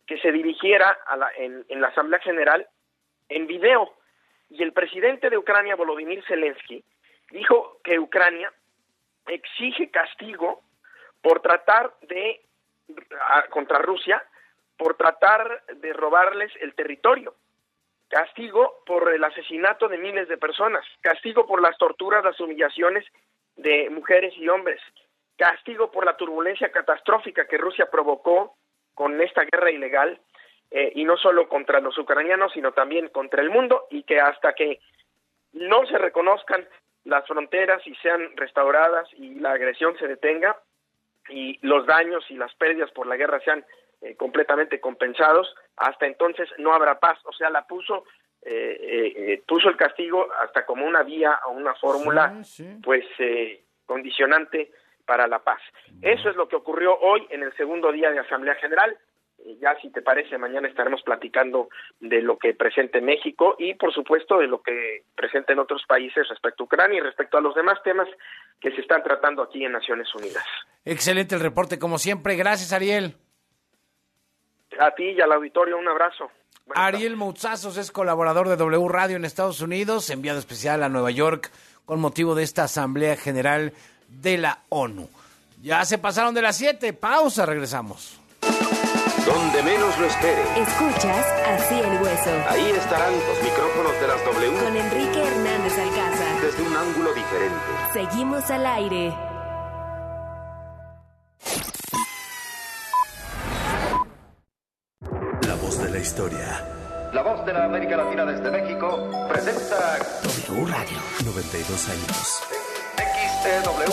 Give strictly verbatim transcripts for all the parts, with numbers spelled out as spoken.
que se dirigiera a la, en, en la Asamblea General en video. Y el presidente de Ucrania, Volodymyr Zelensky, dijo que Ucrania exige castigo por tratar de, a, contra Rusia, por tratar de robarles el territorio, castigo por el asesinato de miles de personas, castigo por las torturas, las humillaciones de mujeres y hombres, castigo por la turbulencia catastrófica que Rusia provocó con esta guerra ilegal, eh, y no solo contra los ucranianos, sino también contra el mundo, y que hasta que no se reconozcan las fronteras y sean restauradas y la agresión se detenga y los daños y las pérdidas por la guerra sean eh, completamente compensados, hasta entonces no habrá paz. O sea, la puso eh, eh, puso el castigo hasta como una vía o una fórmula, sí, sí. pues eh, condicionante para la paz. Eso es lo que ocurrió hoy en el segundo día de Asamblea General. Ya, si te parece, mañana estaremos platicando de lo que presente México y, por supuesto, de lo que presenten otros países respecto a Ucrania y respecto a los demás temas que se están tratando aquí en Naciones Unidas. Excelente el reporte, como siempre. Gracias, Ariel. A ti y al auditorio, un abrazo. Buenas Ariel Mouzazos es colaborador de W Radio en Estados Unidos, enviado especial a Nueva York con motivo de esta Asamblea General de la ONU. Ya se pasaron de las siete. Pausa, regresamos. Donde menos lo espere. Escuchas Así el Hueso. Ahí estarán los micrófonos de las W. Con Enrique Hernández Alcázar. Desde un ángulo diferente. Seguimos al aire. La voz de la historia. La voz de la América Latina desde México presenta W Radio. noventa y dos años. X T W.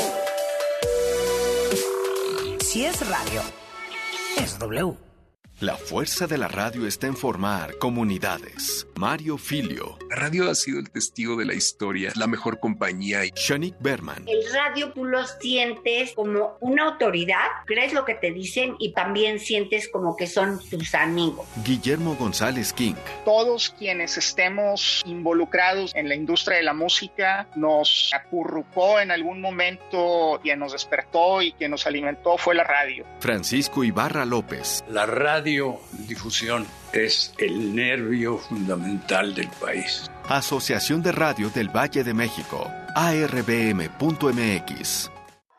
Si es radio, es W. La fuerza de la radio está en formar comunidades. Mario Filio. La radio ha sido el testigo de la historia, la mejor compañía. Shanik Berman. El radio tú lo sientes como una autoridad, crees lo que te dicen y también sientes como que son tus amigos. Guillermo González King. Todos quienes estemos involucrados en la industria de la música, nos acurrucó en algún momento, quien nos despertó y quien nos alimentó fue la radio. Francisco Ibarra López. La radio difusión es el nervio fundamental del país. Asociación de Radio del Valle de México, A R B M punto M X.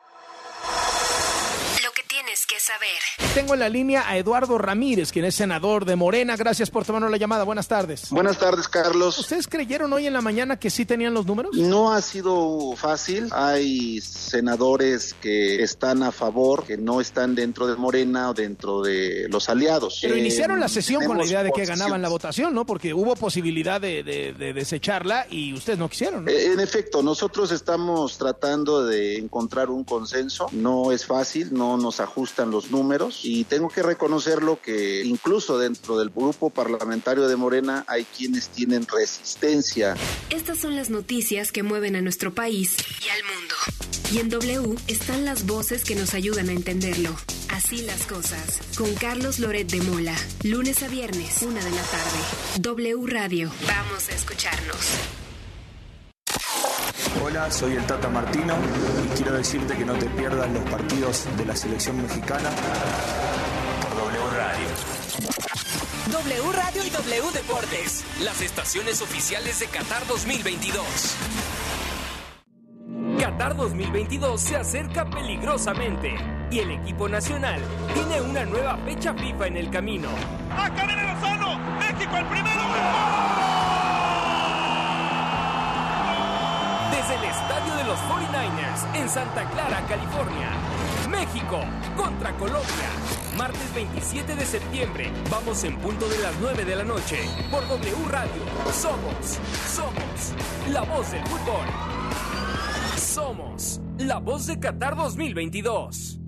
Lo que tienes que saber. Tengo en la línea a Eduardo Ramírez, quien es senador de Morena. Gracias por tomarnos la llamada. Buenas tardes. Buenas tardes, Carlos. ¿Ustedes creyeron hoy en la mañana que sí tenían los números? No ha sido fácil. Hay senadores que están a favor, que no están dentro de Morena o dentro de los aliados. Pero eh, iniciaron la sesión con la idea de que posiciones. ganaban la votación, ¿no? Porque hubo posibilidad de, de, de desecharla y ustedes no quisieron, ¿no? Eh, en efecto, nosotros estamos tratando de encontrar un consenso. No es fácil, no nos ajustan los números y tengo que reconocerlo que incluso dentro del grupo parlamentario de Morena hay quienes tienen resistencia. Estas son las noticias que mueven a nuestro país y al mundo. Y en W están las voces que nos ayudan a entenderlo. Así las cosas. Con Carlos Loret de Mola. Lunes a viernes, una de la tarde. W Radio. Vamos a escucharnos. Hola, soy el Tata Martino y quiero decirte que no te pierdas los partidos de la selección mexicana por W Radio. W Radio y W Deportes, las estaciones oficiales de Qatar dos mil veintidós. Qatar dos mil veintidós se acerca peligrosamente y el equipo nacional tiene una nueva fecha FIFA en el camino. ¡Acá viene Lozano! ¡México el primero! Desde el estadio de los cuarenta y nueve ers en Santa Clara, California. México contra Colombia. Martes veintisiete de septiembre. Vamos en punto de las nueve de la noche. Por W Radio. Somos, somos la voz del fútbol. Somos la voz de Qatar dos mil veintidós.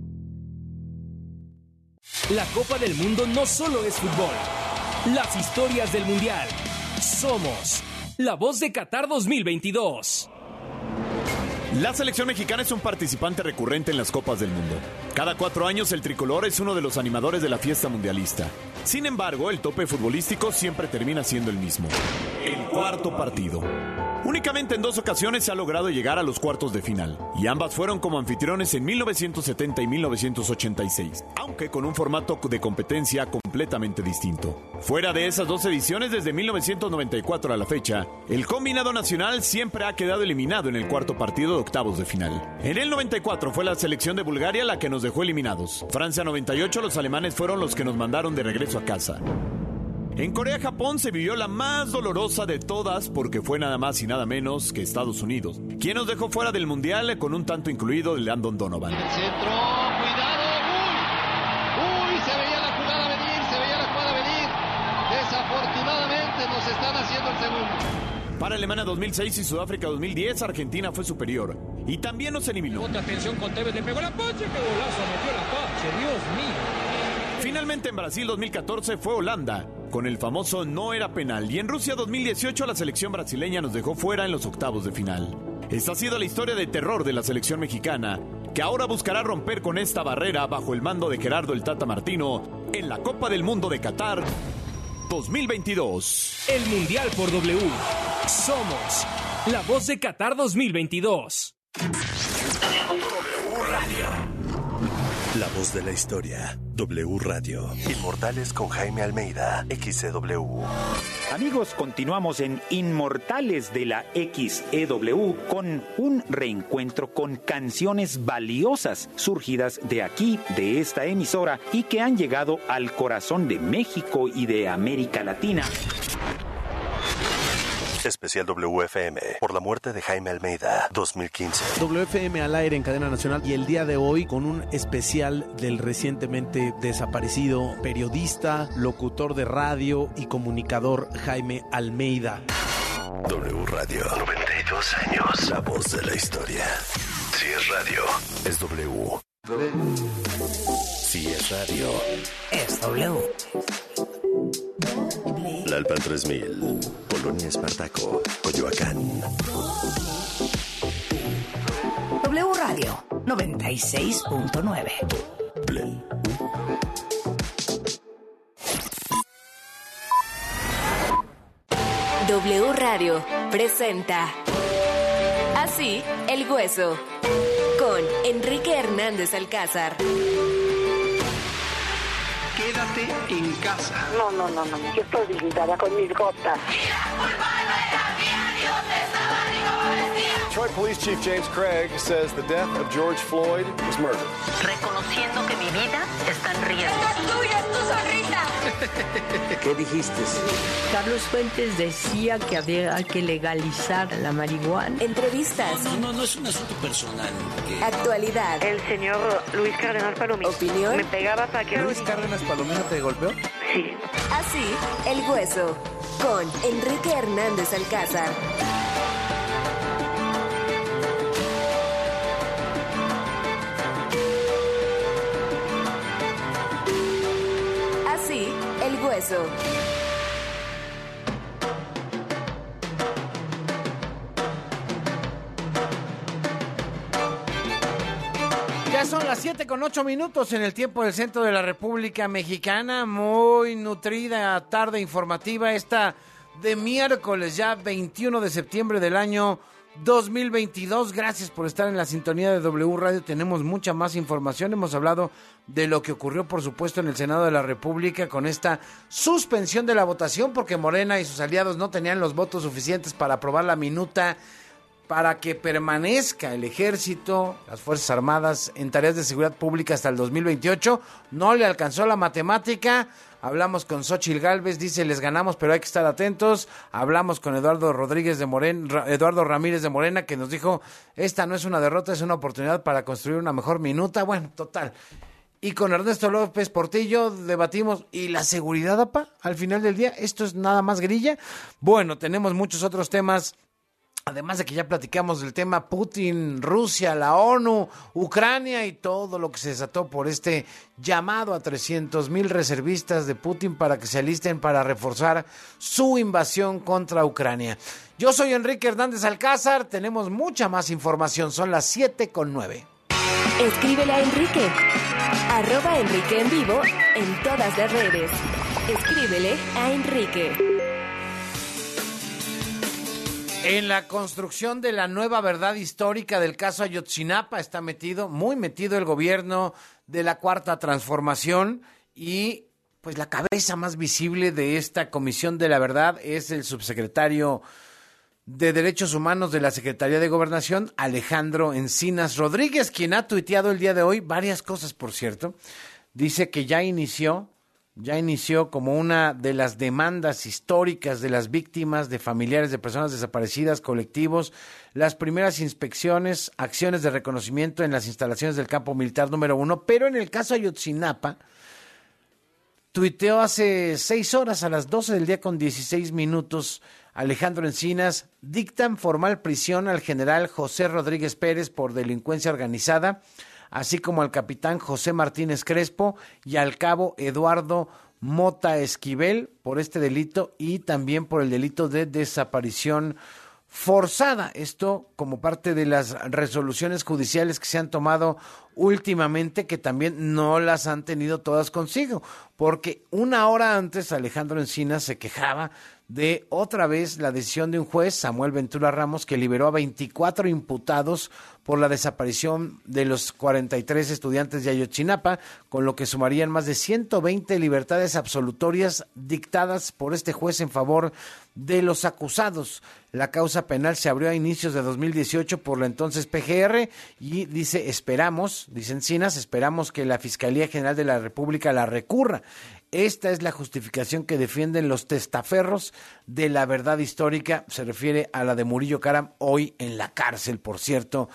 La Copa del Mundo no solo es fútbol. Las historias del Mundial. Somos la voz de Qatar dos mil veintidós. La selección mexicana es un participante recurrente en las Copas del Mundo. Cada cuatro años el tricolor es uno de los animadores de la fiesta mundialista. Sin embargo, el tope futbolístico siempre termina siendo el mismo. El cuarto partido. Únicamente en dos ocasiones se ha logrado llegar a los cuartos de final, y ambas fueron como anfitriones en mil novecientos setenta y mil novecientos ochenta y seis, aunque con un formato de competencia completamente distinto. Fuera de esas dos ediciones, desde mil novecientos noventa y cuatro a la fecha, el combinado nacional siempre ha quedado eliminado en el cuarto partido de octavos de final. En el noventa y cuatro fue la selección de Bulgaria la que nos dejó eliminados. Francia noventa y ocho, los alemanes fueron los que nos mandaron de regreso a casa. En Corea-Japón se vivió la más dolorosa de todas porque fue nada más y nada menos que Estados Unidos, quien nos dejó fuera del Mundial con un tanto incluido de Landon Donovan. El centro, cuidado, uy, uy, se veía la jugada venir, se veía la jugada venir. Desafortunadamente nos están haciendo el segundo. Para Alemania dos mil seis y Sudáfrica dos mil diez, Argentina fue superior y también nos eliminó. Otra atención con Tevez, le pegó la Pache, qué golazo, metió la Pache, Dios mío. Finalmente en Brasil dos mil catorce fue Holanda, con el famoso no era penal, y en Rusia dos mil dieciocho la selección brasileña nos dejó fuera en los octavos de final. Esta ha sido la historia de terror de la selección mexicana, que ahora buscará romper con esta barrera bajo el mando de Gerardo el Tata Martino en la Copa del Mundo de Qatar dos mil veintidós. El Mundial por W. Somos la voz de Qatar dos mil veintidós. W Radio. La voz de la historia. W Radio. Inmortales con Jaime Almeida. X C W. Amigos, continuamos en Inmortales de la X E W con un reencuentro con canciones valiosas surgidas de aquí, de esta emisora, y que han llegado al corazón de México y de América Latina. Especial W F M por la muerte de Jaime Almeida, dos mil quince. W F M al aire en cadena nacional, y el día de hoy con un especial del recientemente desaparecido periodista, locutor de radio y comunicador Jaime Almeida. W Radio, noventa y dos años. La voz de la historia. Si es radio, es W. Si es radio, es W. La Alpan tres mil, Polonia Espartaco, Coyoacán. W Radio noventa y seis punto nueve. W Radio presenta Así el Hueso con Enrique Hernández Alcázar. Quédate en casa. No, no, no, no. Yo estoy blindada con mis gotas. Detroit Police Chief James Craig says the death of George Floyd was murder. Reconociendo que mi vida está en riesgo. ¡Es tuya, es tu sonrisa! ¿Qué dijiste? Carlos Fuentes decía que había que legalizar la marihuana. Entrevistas. No, no, no es un asunto personal. Que... Actualidad. El señor Luis Cárdenas Palomino. Opinión. Me pegaba para que... ¿Luis Cárdenas Palomino te golpeó? Sí. Así el Hueso con Enrique Hernández Alcázar. Así el Hueso. Ya son las siete con ocho minutos en el tiempo del centro de la República Mexicana. Muy nutrida tarde informativa esta de miércoles, ya veintiuno de septiembre del año dos mil veintidós. Gracias por estar en la sintonía de W Radio. Tenemos mucha más información. Hemos hablado de lo que ocurrió, por supuesto, en el Senado de la República con esta suspensión de la votación porque Morena y sus aliados no tenían los votos suficientes para aprobar la minuta para que permanezca el Ejército, las Fuerzas Armadas en tareas de seguridad pública hasta el dos mil veintiocho. No le alcanzó la matemática. Hablamos con Xóchitl Gálvez, dice, les ganamos, pero hay que estar atentos. Hablamos con Eduardo Rodríguez de Morena, Eduardo Ramírez de Morena, que nos dijo, esta no es una derrota, es una oportunidad para construir una mejor minuta. Bueno, total. Y con Ernesto López Portillo debatimos, ¿y la seguridad, apa? Al final del día, ¿esto es nada más grilla? Bueno, tenemos muchos otros temas. Además de que ya platicamos del tema Putin, Rusia, la ONU, Ucrania y todo lo que se desató por este llamado a trescientos mil reservistas de Putin para que se alisten para reforzar su invasión contra Ucrania. Yo soy Enrique Hernández Alcázar, tenemos mucha más información, son las siete con nueve. Escríbele a Enrique, arroba Enrique en vivo en todas las redes. Escríbele a Enrique. En la construcción de la nueva verdad histórica del caso Ayotzinapa está metido, muy metido el gobierno de la Cuarta Transformación y pues la cabeza más visible de esta Comisión de la Verdad es el subsecretario de Derechos Humanos de la Secretaría de Gobernación, Alejandro Encinas Rodríguez, quien ha tuiteado el día de hoy varias cosas, por cierto. Dice que ya inició ya inició como una de las demandas históricas de las víctimas, de familiares de personas desaparecidas, colectivos, las primeras inspecciones, acciones de reconocimiento en las instalaciones del campo militar número uno, pero en el caso Ayotzinapa, tuiteó hace seis horas a las doce del día con dieciséis minutos, Alejandro Encinas, dictan formal prisión al general José Rodríguez Pérez por delincuencia organizada, así como al capitán José Martínez Crespo y al cabo Eduardo Mota Esquivel por este delito y también por el delito de desaparición forzada. Esto como parte de las resoluciones judiciales que se han tomado últimamente, que también no las han tenido todas consigo, porque una hora antes Alejandro Encinas se quejaba de otra vez la decisión de un juez, Samuel Ventura Ramos, que liberó a veinticuatro imputados por la desaparición de los cuarenta y tres estudiantes de Ayotzinapa, con lo que sumarían más de ciento veinte libertades absolutorias dictadas por este juez en favor de los acusados. La causa penal se abrió a inicios de dos mil dieciocho por la entonces P G R y dice, esperamos, dice Encinas, esperamos que la Fiscalía General de la República la recurra. Esta es la justificación que defienden los testaferros de la verdad histórica. Se refiere a la de Murillo Karam, hoy en la cárcel, por cierto.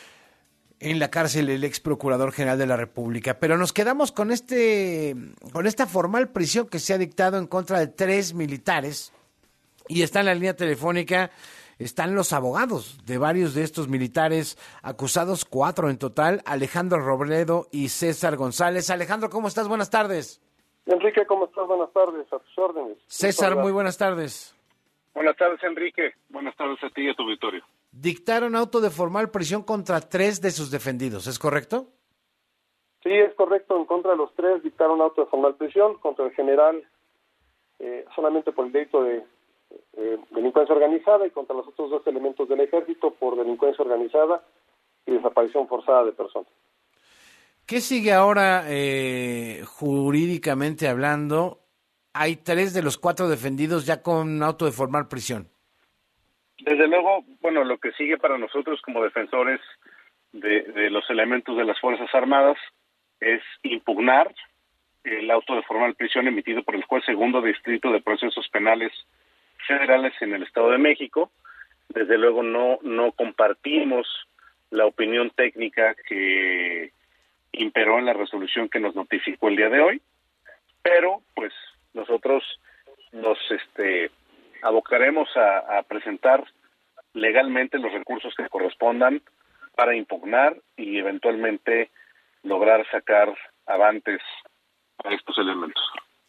En la cárcel el ex procurador general de la República. Pero nos quedamos con este, con esta formal prisión que se ha dictado en contra de tres militares. Y está en la línea telefónica, están los abogados de varios de estos militares acusados, cuatro en total, Alejandro Robledo y César González. Alejandro, ¿cómo estás? Buenas tardes. Enrique, ¿cómo estás? Buenas tardes, a tus órdenes. César, muy buenas tardes. Buenas tardes, Enrique. Buenas tardes a ti y a tu auditorio. Dictaron auto de formal prisión contra tres de sus defendidos, ¿es correcto? Sí, es correcto. En contra de los tres dictaron auto de formal prisión, contra el general eh, solamente por el delito de eh, delincuencia organizada y contra los otros dos elementos del ejército por delincuencia organizada y desaparición forzada de personas. ¿Qué sigue ahora eh, jurídicamente hablando? Hay tres de los cuatro defendidos ya con auto de formal prisión. Desde luego, bueno, lo que sigue para nosotros como defensores de, de los elementos de las Fuerzas Armadas es impugnar el auto de formal prisión emitido por el juez segundo distrito de procesos penales federales en el Estado de México. Desde luego no, no compartimos la opinión técnica que imperó en la resolución que nos notificó el día de hoy, pero pues nosotros nos este abocaremos a, a presentar legalmente los recursos que correspondan para impugnar y eventualmente lograr sacar avantes a estos elementos.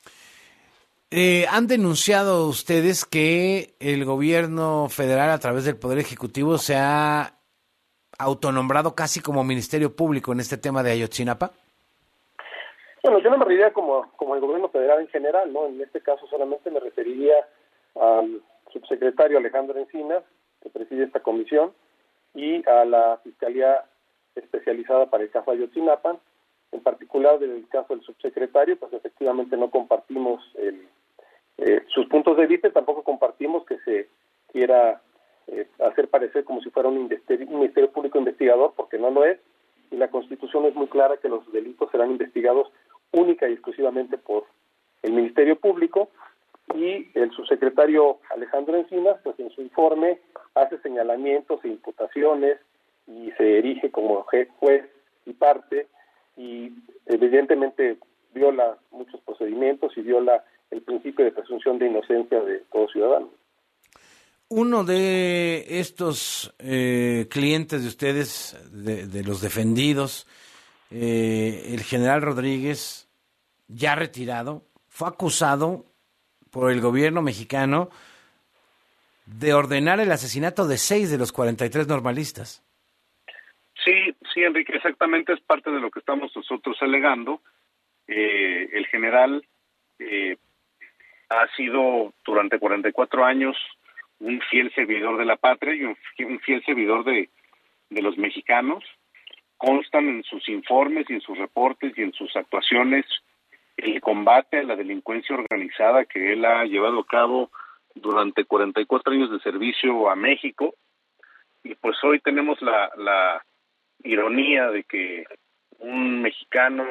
Eh, han denunciado ustedes que el gobierno federal a través del Poder Ejecutivo se ha autonombrado casi como Ministerio Público en este tema de Ayotzinapa. Bueno, yo no me referiría como, como el gobierno federal en general, ¿no? En este caso solamente me referiría al subsecretario Alejandro Encinas, que preside esta comisión, y a la Fiscalía Especializada para el caso Ayotzinapa. En particular del caso del subsecretario, pues efectivamente no compartimos el, eh, sus puntos de vista, tampoco compartimos que se quiera eh, hacer parecer como si fuera un ministerio, un ministerio público investigador, porque no lo es, y la Constitución es muy clara que los delitos serán investigados única y exclusivamente por el Ministerio Público, y el subsecretario Alejandro Encinas, pues en su informe hace señalamientos e imputaciones y se erige como juez y parte, y evidentemente viola muchos procedimientos y viola el principio de presunción de inocencia de todo ciudadano. Uno de estos eh, clientes de ustedes, de, de los defendidos, eh, el general Rodríguez, ya retirado, fue acusado por el gobierno mexicano de ordenar el asesinato de seis de los cuarenta y tres normalistas. Sí, sí, Enrique, exactamente es parte de lo que estamos nosotros alegando. Eh, el general eh, ha sido durante cuarenta y cuatro años un fiel servidor de la patria y un, un fiel servidor de, de los mexicanos. Constan en sus informes y en sus reportes y en sus actuaciones el combate a la delincuencia organizada que él ha llevado a cabo durante cuarenta y cuatro años de servicio a México. Y pues hoy tenemos la, la ironía de que un mexicano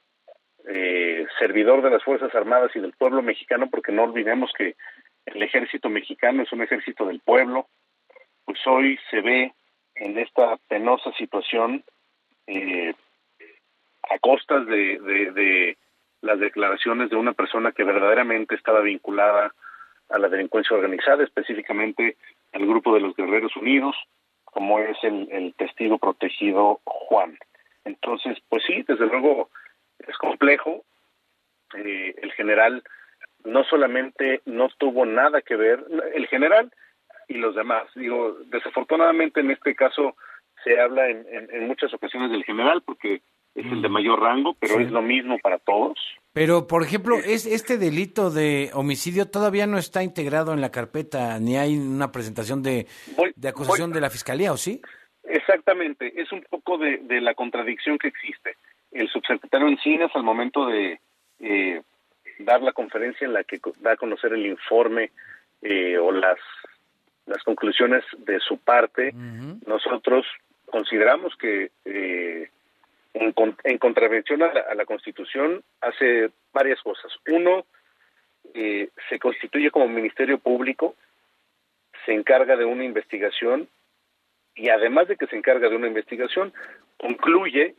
eh, servidor de las Fuerzas Armadas y del pueblo mexicano, porque no olvidemos que el ejército mexicano es un ejército del pueblo, pues hoy se ve en esta penosa situación eh, a costas de, de, de las declaraciones de una persona que verdaderamente estaba vinculada a la delincuencia organizada, específicamente al grupo de los Guerreros Unidos, como es el, el testigo protegido Juan. Entonces, pues sí, desde luego es complejo. Eh, el general no solamente no tuvo nada que ver, el general y los demás. Digo, desafortunadamente en este caso se habla en, en, en muchas ocasiones del general porque es el de mayor rango, pero sí, es lo mismo para todos. Pero, por ejemplo, es este delito de homicidio todavía no está integrado en la carpeta, ni hay una presentación de, voy, de acusación voy. de la Fiscalía, ¿o sí? Exactamente, es un poco de, de la contradicción que existe. El subsecretario Encinas, al momento de eh, dar la conferencia en la que da a conocer el informe eh, o las, las conclusiones de su parte, uh-huh. nosotros consideramos que eh, En, en contravención a la, a la Constitución hace varias cosas. Uno, eh, se constituye como Ministerio Público, se encarga de una investigación y además de que se encarga de una investigación, concluye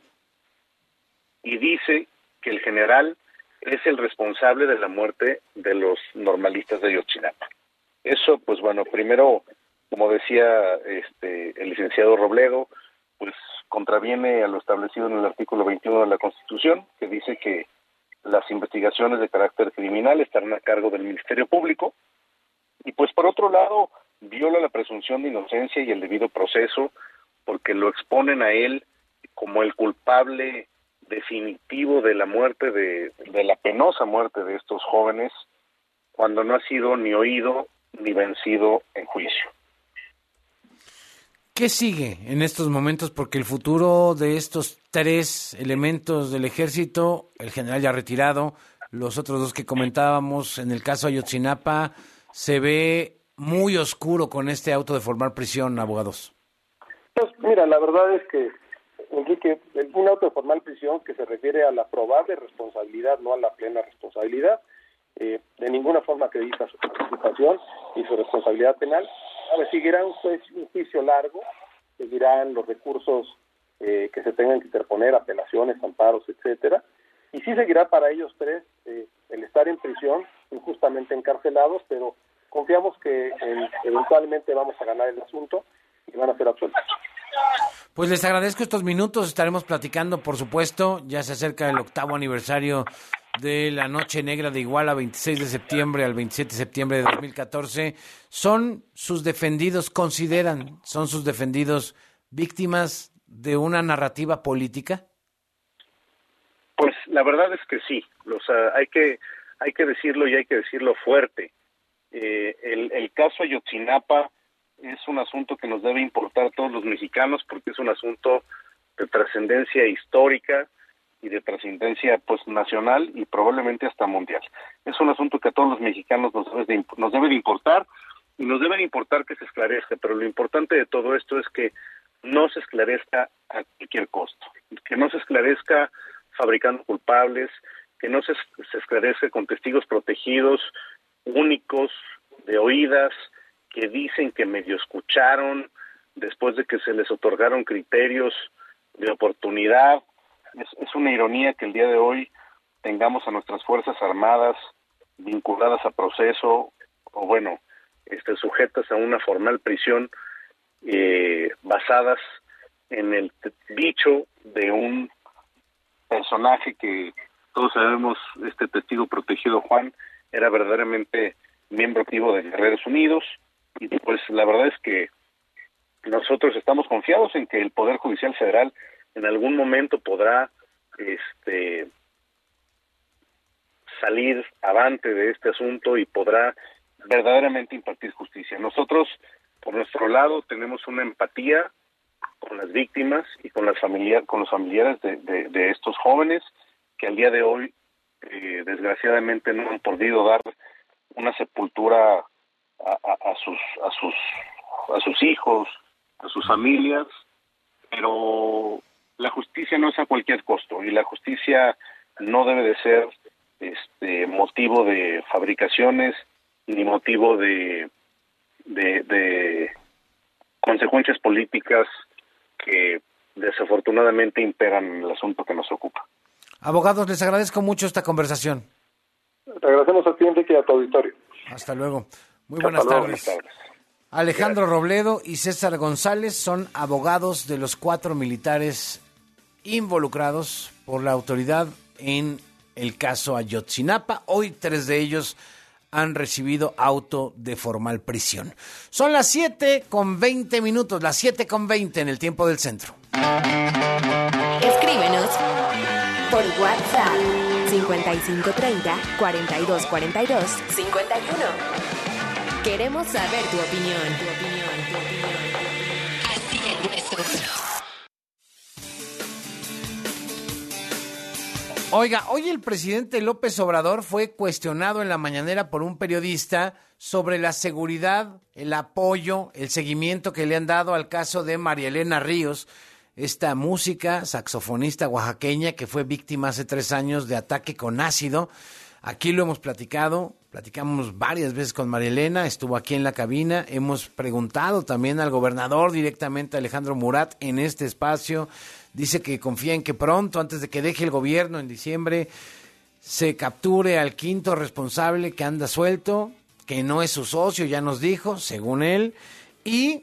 y dice que el general es el responsable de la muerte de los normalistas de Ayotzinapa. Eso, pues bueno, primero, como decía este el licenciado Robledo, pues contraviene a lo establecido en el artículo veintiuno de la Constitución, que dice que las investigaciones de carácter criminal estarán a cargo del Ministerio Público, y pues por otro lado viola la presunción de inocencia y el debido proceso, porque lo exponen a él como el culpable definitivo de la muerte, de, de la penosa muerte de estos jóvenes, cuando no ha sido ni oído ni vencido en juicio. ¿Qué sigue en estos momentos? Porque el futuro de estos tres elementos del ejército, el general ya retirado, los otros dos que comentábamos, en el caso Ayotzinapa, se ve muy oscuro con este auto de formar prisión, abogados. Pues mira, la verdad es que, Enrique, un auto de formar prisión que se refiere a la probable responsabilidad, no a la plena responsabilidad, eh, de ninguna forma acredita su participación y su responsabilidad penal. A ver, seguirá un juicio, un juicio largo, seguirán los recursos eh, que se tengan que interponer, apelaciones, amparos, etcétera, y sí seguirá para ellos tres eh, el estar en prisión, injustamente encarcelados, pero confiamos que eh, eventualmente vamos a ganar el asunto y van a ser absueltos. Pues les agradezco estos minutos, estaremos platicando, por supuesto, ya se acerca el octavo aniversario de la Noche Negra de Iguala, veintiséis de septiembre al veintisiete de septiembre de dos mil catorce. ¿Son sus defendidos, consideran, son sus defendidos víctimas de una narrativa política? Pues la verdad es que sí, o sea, hay que hay que decirlo y hay que decirlo fuerte. Eh, el, el caso Ayotzinapa es un asunto que nos debe importar a todos los mexicanos porque es un asunto de trascendencia histórica y de trascendencia pues nacional y probablemente hasta mundial. Es un asunto que a todos los mexicanos nos debe de, nos debe de importar y nos debe de importar que se esclarezca, pero lo importante de todo esto es que no se esclarezca a cualquier costo, que no se esclarezca fabricando culpables, que no se, se esclarezca con testigos protegidos, únicos, de oídas, que dicen que medio escucharon después de que se les otorgaron criterios de oportunidad. Es, es una ironía que el día de hoy tengamos a nuestras Fuerzas Armadas vinculadas a proceso, o bueno, este, sujetas a una formal prisión, eh, basadas en el dicho de un personaje que todos sabemos, este testigo protegido Juan, era verdaderamente miembro activo de Guerreros Unidos, y pues la verdad es que nosotros estamos confiados en que el Poder Judicial Federal en algún momento podrá este salir avante de este asunto y podrá verdaderamente impartir justicia. Nosotros, por nuestro lado, tenemos una empatía con las víctimas y con las familia, con los familiares de, de, de estos jóvenes que al día de hoy, eh, desgraciadamente, no han podido dar una sepultura a, a, a sus a sus a sus hijos, a sus familias, pero la justicia no es a cualquier costo y la justicia no debe de ser este motivo de fabricaciones ni motivo de de, de consecuencias políticas que desafortunadamente imperan en el asunto que nos ocupa. Abogados, les agradezco mucho esta conversación. Te agradecemos a ti, Enrique, y a tu auditorio. Hasta luego. Muy Hasta buenas luego, tardes. buenas tardes. Alejandro Robledo y César González son abogados de los cuatro militares involucrados por la autoridad en el caso Ayotzinapa. Hoy tres de ellos han recibido auto de formal prisión. Son las siete con veinte minutos, las siete con veinte en el tiempo del centro. Escríbenos por WhatsApp cincuenta y cinco treinta, cuarenta y dos cuarenta y dos, cincuenta y uno. Queremos saber tu opinión. Tu opinión, tu opinión. Así es nuestro. Oiga, hoy el presidente López Obrador fue cuestionado en la mañanera por un periodista sobre la seguridad, el apoyo, el seguimiento que le han dado al caso de María Elena Ríos, esta música, saxofonista oaxaqueña que fue víctima hace tres años de ataque con ácido. Aquí lo hemos platicado, platicamos varias veces con María Elena, estuvo aquí en la cabina, hemos preguntado también al gobernador directamente, Alejandro Murat, en este espacio. Dice que confía en que pronto, antes de que deje el gobierno en diciembre, se capture al quinto responsable que anda suelto, que no es su socio, ya nos dijo, según él. Y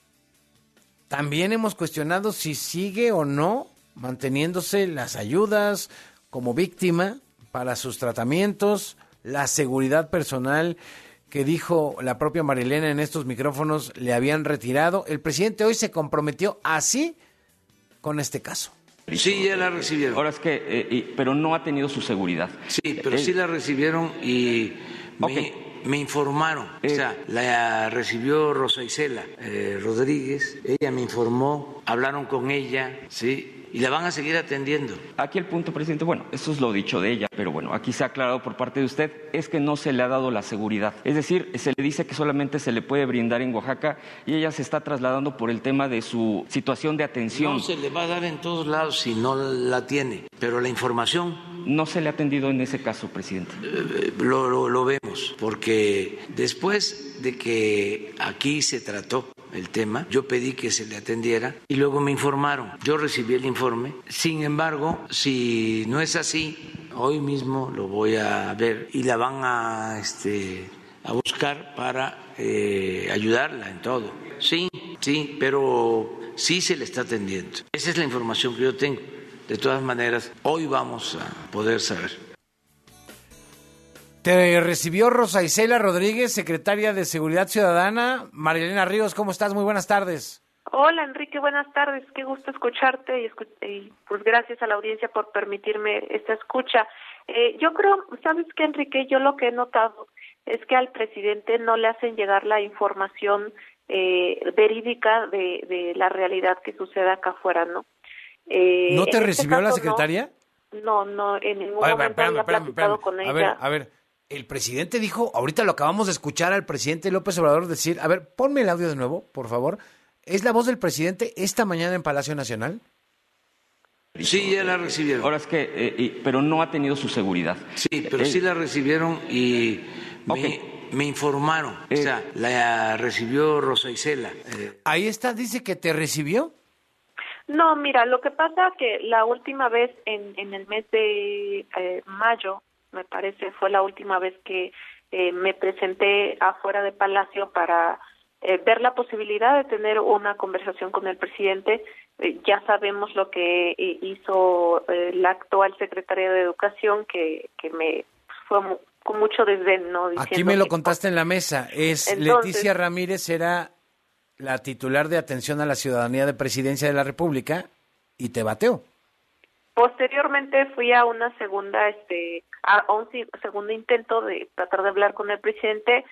también hemos cuestionado si sigue o no manteniéndose las ayudas como víctima para sus tratamientos, la seguridad personal que dijo la propia Marilena en estos micrófonos le habían retirado. El presidente hoy se comprometió así con este caso. Sí, ya la recibieron. Ahora es que, eh, y, pero no ha tenido su seguridad. Sí, pero eh, sí la recibieron y okay. me, me informaron. Eh, o sea, la recibió Rosa Isela eh, Rodríguez, ella me informó, hablaron con ella, sí, y la van a seguir atendiendo. Aquí el punto, presidente, bueno, eso es lo dicho de ella, pero bueno, aquí se ha aclarado por parte de usted, es que no se le ha dado la seguridad. Es decir, se le dice que solamente se le puede brindar en Oaxaca y ella se está trasladando por el tema de su situación de atención. No se le va a dar en todos lados si no la tiene, pero la información... No se le ha atendido en ese caso, presidente. Eh, lo, lo, lo vemos, porque después de que aquí se trató el tema, yo pedí que se le atendiera y luego me informaron. Yo recibí el informe. Sin embargo, si no es así, hoy mismo lo voy a ver y la van a, este, a buscar para eh, ayudarla en todo. Sí, sí, pero sí se le está atendiendo. Esa es la información que yo tengo. De todas maneras, hoy vamos a poder saber. Te recibió Rosa Isela Rodríguez, secretaria de Seguridad Ciudadana. María Elena Ríos, ¿cómo estás? Muy buenas tardes. Hola, Enrique, buenas tardes. Qué gusto escucharte y, escu y pues gracias a la audiencia por permitirme esta escucha. Eh, yo creo, ¿sabes qué, Enrique? Yo lo que he notado es que al presidente no le hacen llegar la información eh, verídica de, de la realidad que sucede acá afuera, ¿no? Eh, ¿No te recibió este la secretaria? No, no, en ningún Oye, momento espérame, había espérame, platicado espérame. con ella. A ver, a ver, el presidente dijo, ahorita lo acabamos de escuchar al presidente López Obrador decir, a ver, ponme el audio de nuevo, por favor. ¿Es la voz del presidente esta mañana en Palacio Nacional? Sí, ya la recibieron. Ahora es que, eh, y, pero no ha tenido su seguridad. Sí, pero eh, sí la recibieron y me, okay. me informaron. Eh, o sea, la recibió Rosa Isela. Eh. Ahí está, dice que te recibió. No, mira, lo que pasa que la última vez en, en el mes de eh, mayo, me parece, fue la última vez que eh, me presenté afuera de Palacio para eh, ver la posibilidad de tener una conversación con el presidente. Eh, ya sabemos lo que eh, hizo eh, la actual secretaria de Educación, que, que me fue mu con mucho desdén, ¿no? Aquí me lo contaste en la mesa. Es Entonces, Leticia Ramírez era la titular de atención a la ciudadanía de Presidencia de la República y te bateó. Posteriormente fui a una segunda, este, a un segundo intento de tratar de hablar con el presidente.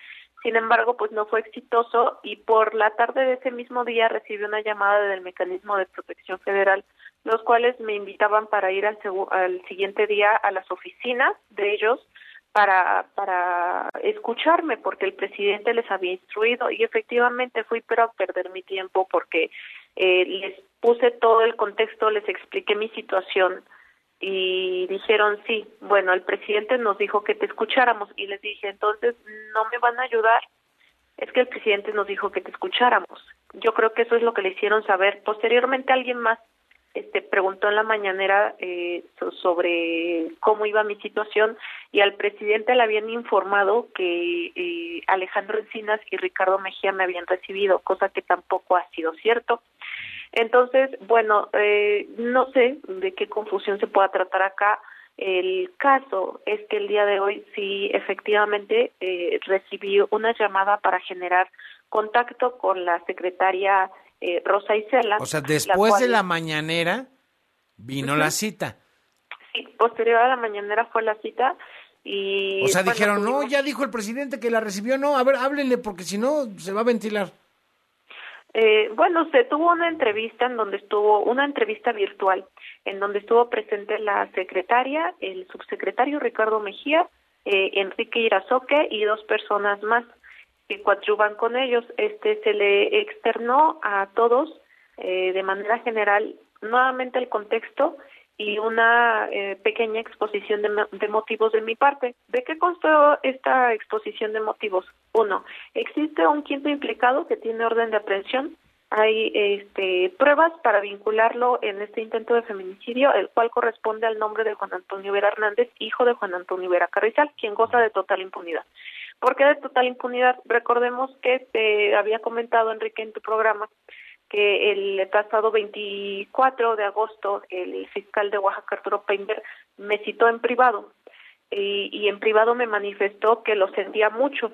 Sin embargo, pues no fue exitoso y por la tarde de ese mismo día recibí una llamada del Mecanismo de Protección Federal, los cuales me invitaban para ir al, al siguiente día a las oficinas de ellos para para escucharme, porque el presidente les había instruido, y efectivamente fui, pero a perder mi tiempo, porque eh, les puse todo el contexto, les expliqué mi situación, y dijeron, sí, bueno, el presidente nos dijo que te escucháramos, y les dije, entonces, ¿no me van a ayudar? Es que el presidente nos dijo que te escucháramos. Yo creo que eso es lo que le hicieron saber. Posteriormente alguien más este preguntó en la mañanera eh, sobre cómo iba mi situación, y al presidente le habían informado que eh, Alejandro Encinas y Ricardo Mejía me habían recibido, cosa que tampoco ha sido cierto. Entonces, bueno, eh, no sé de qué confusión se pueda tratar acá. El caso es que el día de hoy sí, efectivamente, eh, recibí una llamada para generar contacto con la secretaria eh, Rosa Isela. O sea, después cual, de la mañanera vino uh-huh. la cita. Sí, posterior a la mañanera fue la cita y... O sea, bueno, dijeron, tuvimos... no, ya dijo el presidente que la recibió, no, a ver, háblenle porque si no se va a ventilar. Eh, bueno, se tuvo una entrevista en donde estuvo, una entrevista virtual, en donde estuvo presente la secretaria, el subsecretario Ricardo Mejía, eh, Enrique Irazoque y dos personas más que coadyuvan con ellos. Este se le externó a todos eh, de manera general nuevamente el contexto y una eh, pequeña exposición de, de motivos de mi parte. ¿De qué constó esta exposición de motivos? Uno, existe un quinto implicado que tiene orden de aprehensión. Hay este, pruebas para vincularlo en este intento de feminicidio, el cual corresponde al nombre de Juan Antonio Vera Hernández, hijo de Juan Antonio Vera Carrizal, quien goza de total impunidad. ¿Por qué de total impunidad? Recordemos que te había comentado, Enrique, en tu programa, que el pasado veinticuatro de agosto el fiscal de Oaxaca, Arturo Peinberg, me citó en privado y, y en privado me manifestó que lo sentía mucho.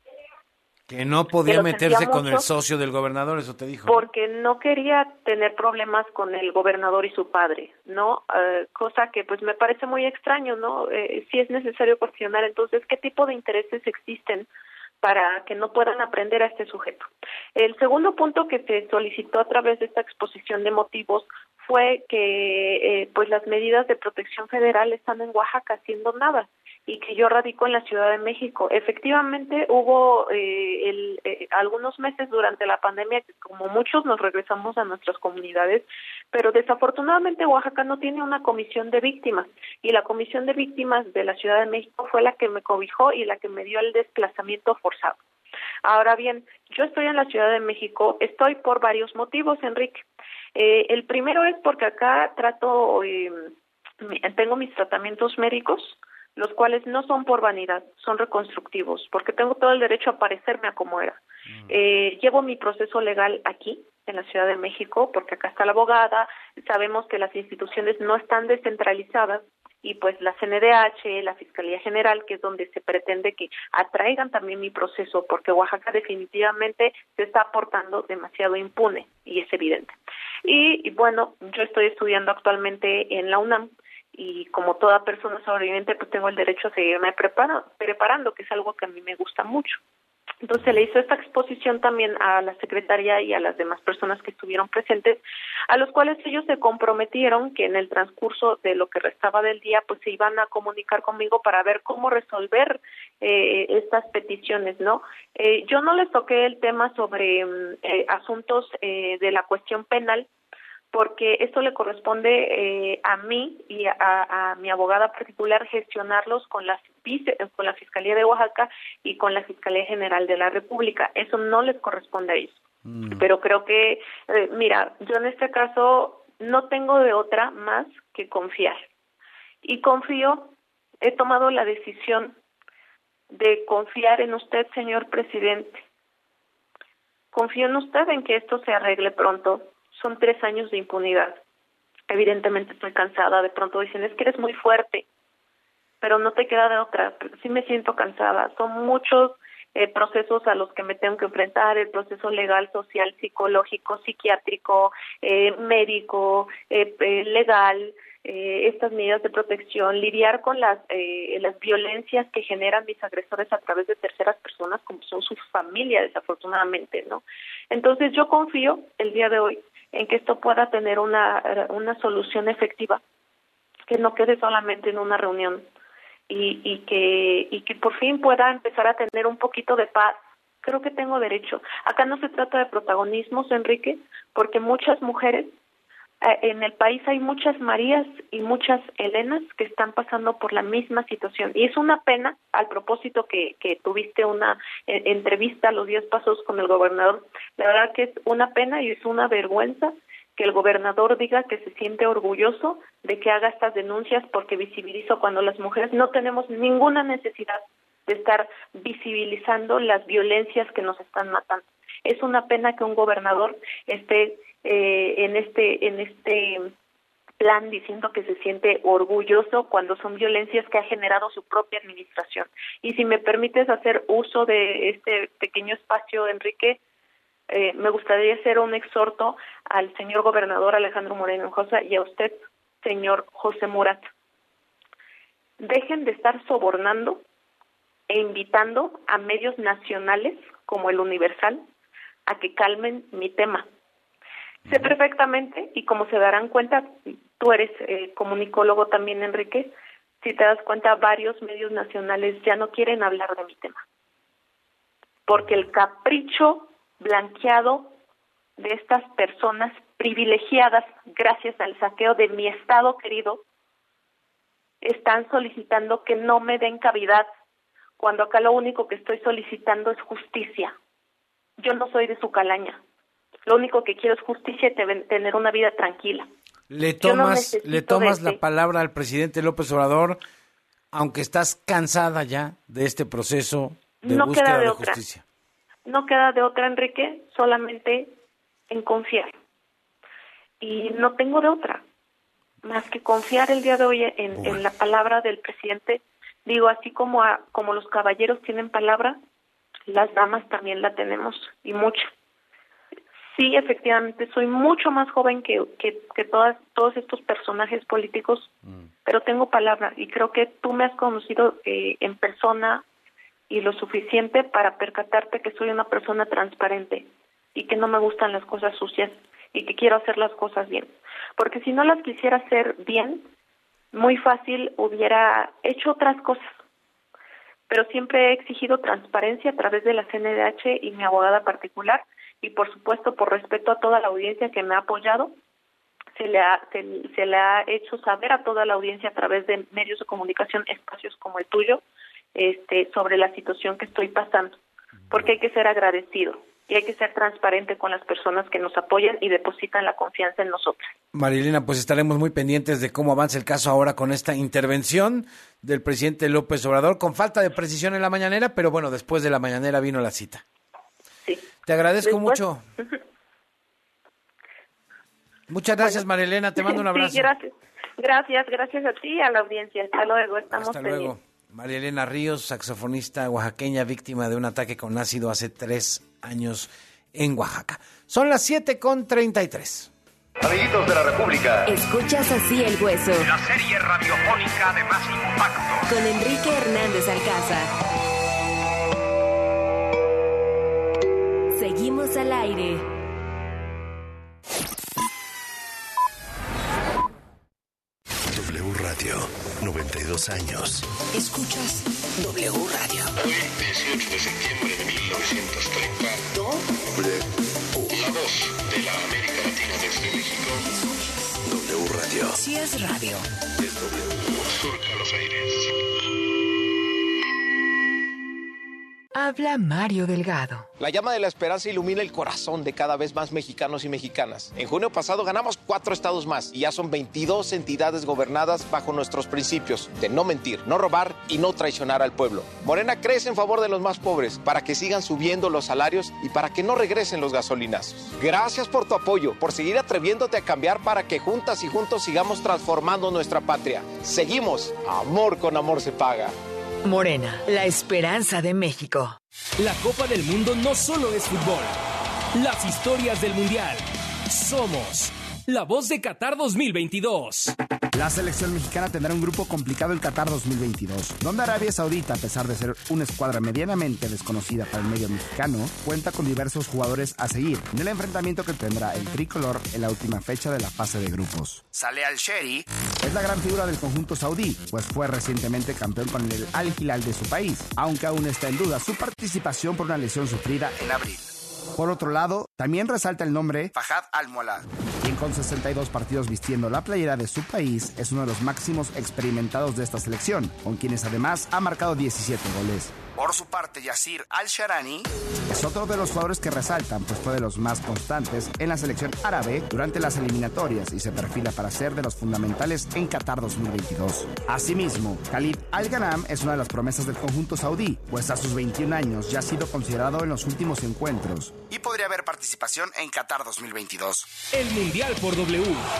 Que no podía que meterse con el socio del gobernador, eso te dijo. Porque no quería tener problemas con el gobernador y su padre, ¿no? Uh, cosa que pues me parece muy extraño, ¿no? Eh, sí es necesario cuestionar entonces qué tipo de intereses existen para que no puedan aprender a este sujeto. El segundo punto que se solicitó a través de esta exposición de motivos fue que eh, pues las medidas de protección federal están en Oaxaca haciendo nada y que yo radico en la Ciudad de México. Efectivamente hubo eh, el, eh, algunos meses durante la pandemia que como muchos nos regresamos a nuestras comunidades, pero desafortunadamente Oaxaca no tiene una comisión de víctimas y la comisión de víctimas de la Ciudad de México fue la que me cobijó y la que me dio el desplazamiento forzado. Ahora bien, yo estoy en la Ciudad de México, estoy por varios motivos, Enrique. Eh, el primero es porque acá trato, eh, tengo mis tratamientos médicos, los cuales no son por vanidad, son reconstructivos, porque tengo todo el derecho a parecerme a como era. Mm. Eh, llevo mi proceso legal aquí, en la Ciudad de México, porque acá está la abogada, sabemos que las instituciones no están descentralizadas, y pues la C N D H, la Fiscalía General, que es donde se pretende que atraigan también mi proceso, porque Oaxaca definitivamente se está portando demasiado impune, y es evidente. Y, y bueno, yo estoy estudiando actualmente en la UNAM, y como toda persona sobreviviente, pues tengo el derecho a seguirme prepara, preparando, que es algo que a mí me gusta mucho. Entonces le hizo esta exposición también a la secretaria y a las demás personas que estuvieron presentes, a los cuales ellos se comprometieron que en el transcurso de lo que restaba del día, pues se iban a comunicar conmigo para ver cómo resolver eh, estas peticiones, ¿no? Eh, yo no les toqué el tema sobre eh, asuntos eh, de la cuestión penal, porque esto le corresponde eh, a mí y a, a mi abogada particular gestionarlos con la, con la Fiscalía de Oaxaca y con la Fiscalía General de la República. Eso no les corresponde a ellos. Mm. Pero creo que, eh, mira, yo en este caso no tengo de otra más que confiar. Y confío, he tomado la decisión de confiar en usted, señor presidente. Confío en usted en que esto se arregle pronto. Son tres años de impunidad. Evidentemente estoy cansada. De pronto dicen, es que eres muy fuerte, pero no te queda de otra. Sí me siento cansada. Son muchos eh, procesos a los que me tengo que enfrentar, el proceso legal, social, psicológico, psiquiátrico, eh, médico, eh, eh, legal, eh, estas medidas de protección, lidiar con las eh, las violencias que generan mis agresores a través de terceras personas, como son su familia, desafortunadamente, ¿no? Entonces yo confío el día de hoy en que esto pueda tener una una solución efectiva, que no quede solamente en una reunión y, y que y que por fin pueda empezar a tener un poquito de paz. Creo que tengo derecho. Acá no se trata de protagonismos, Enrique, porque muchas mujeres, eh, en el país hay muchas Marías y muchas Elenas que están pasando por la misma situación. Y es una pena, al propósito que, que tuviste una eh, entrevista a los diez pasos con el gobernador, la verdad que es una pena y es una vergüenza que el gobernador diga que se siente orgulloso de que haga estas denuncias porque visibilizo cuando las mujeres no tenemos ninguna necesidad de estar visibilizando las violencias que nos están matando. Es una pena que un gobernador esté eh, en este en este plan diciendo que se siente orgulloso cuando son violencias que ha generado su propia administración. Y si me permites hacer uso de este pequeño espacio, Enrique, eh, me gustaría hacer un exhorto al señor gobernador Alejandro Moreno Hinojosa y a usted, señor José Murat. Dejen de estar sobornando e invitando a medios nacionales como el Universal a que calmen mi tema. Sé perfectamente, y como se darán cuenta, tú eres eh, comunicólogo también, Enrique, si te das cuenta, varios medios nacionales ya no quieren hablar de mi tema. Porque el capricho blanqueado de estas personas privilegiadas gracias al saqueo de mi estado querido, están solicitando que no me den cavidad, cuando acá lo único que estoy solicitando es justicia. Yo no soy de su calaña. Lo único que quiero es justicia y te- tener una vida tranquila. Le Yo no tomas, necesito le tomas de- la palabra al presidente López Obrador, aunque estás cansada ya de este proceso de No búsqueda queda de de otra. justicia. No queda de otra, Enrique, solamente en confiar. Y no tengo de otra, más que confiar el día de hoy en, en la palabra del presidente. Digo, así como a, como los caballeros tienen palabra, las damas también la tenemos, y mucho. Sí, efectivamente, soy mucho más joven que, que, que todas, todos estos personajes políticos, pero tengo palabra, y creo que tú me has conocido eh, en persona y lo suficiente para percatarte que soy una persona transparente y que no me gustan las cosas sucias y que quiero hacer las cosas bien. Porque si no las quisiera hacer bien, muy fácil hubiera hecho otras cosas. Pero siempre he exigido transparencia a través de la C N D H y mi abogada particular, y por supuesto por respeto a toda la audiencia que me ha apoyado, se le ha, se, se le ha hecho saber a toda la audiencia a través de medios de comunicación, espacios como el tuyo, este, sobre la situación que estoy pasando, porque hay que ser agradecido y hay que ser transparente con las personas que nos apoyan y depositan la confianza en nosotros. Marilena, pues estaremos muy pendientes de cómo avanza el caso ahora con esta intervención del presidente López Obrador, con falta de precisión en la mañanera, pero bueno, después de la mañanera vino la cita. Sí. Te agradezco Después- mucho. Muchas gracias, Marilena, te mando un abrazo. Sí, gracias. Gracias, gracias a ti y a la audiencia. Hasta luego, estamos Hasta pendientes. luego. María Elena Ríos, saxofonista oaxaqueña, víctima de un ataque con ácido hace tres años en Oaxaca. Son las siete con treinta y tres. Amiguitos de la República. Escuchas Así el Hueso. La serie radiofónica de más impacto. Con Enrique Hernández Alcázar. Seguimos al aire. W Radio, noventa y dos años. Escuchas W Radio. Hoy, dieciocho de septiembre de mil novecientos treinta. W. La voz de la América Latina desde México. W Radio. Si es radio. Es W. Surca los aires. Habla Mario Delgado. La llama de la esperanza ilumina el corazón de cada vez más mexicanos y mexicanas. En junio pasado ganamos cuatro estados más y ya son veintidós entidades gobernadas bajo nuestros principios de no mentir, no robar y no traicionar al pueblo. Morena crece en favor de los más pobres para que sigan subiendo los salarios y para que no regresen los gasolinazos. Gracias por tu apoyo, por seguir atreviéndote a cambiar para que juntas y juntos sigamos transformando nuestra patria. Seguimos. Amor con amor se paga. Morena, la esperanza de México. La Copa del Mundo no solo es fútbol. Las historias del Mundial. Somos la voz de Qatar dos mil veintidós. La selección mexicana tendrá un grupo complicado en Qatar dos mil veintidós, donde Arabia Saudita, a pesar de ser una escuadra medianamente desconocida para el medio mexicano, cuenta con diversos jugadores a seguir en el enfrentamiento que tendrá el tricolor en la última fecha de la fase de grupos. Saleh Al-Shehri es la gran figura del conjunto saudí, pues fue recientemente campeón con el Al Hilal de su país, aunque aún está en duda su participación por una lesión sufrida en abril. Por otro lado, también resalta el nombre Fahad Al-Mualad, quien con sesenta y dos partidos vistiendo la playera de su país es uno de los máximos experimentados de esta selección, con quienes además ha marcado diecisiete goles. Por su parte, Yasir Al-Sharani es otro de los jugadores que resaltan, pues fue de los más constantes en la selección árabe durante las eliminatorias y se perfila para ser de los fundamentales en Qatar dos mil veintidós. Asimismo, Khalid Al-Ghanam es una de las promesas del conjunto saudí, pues a sus veintiún años ya ha sido considerado en los últimos encuentros y podría haber participación en Qatar dos mil veintidós. El Mundial por W.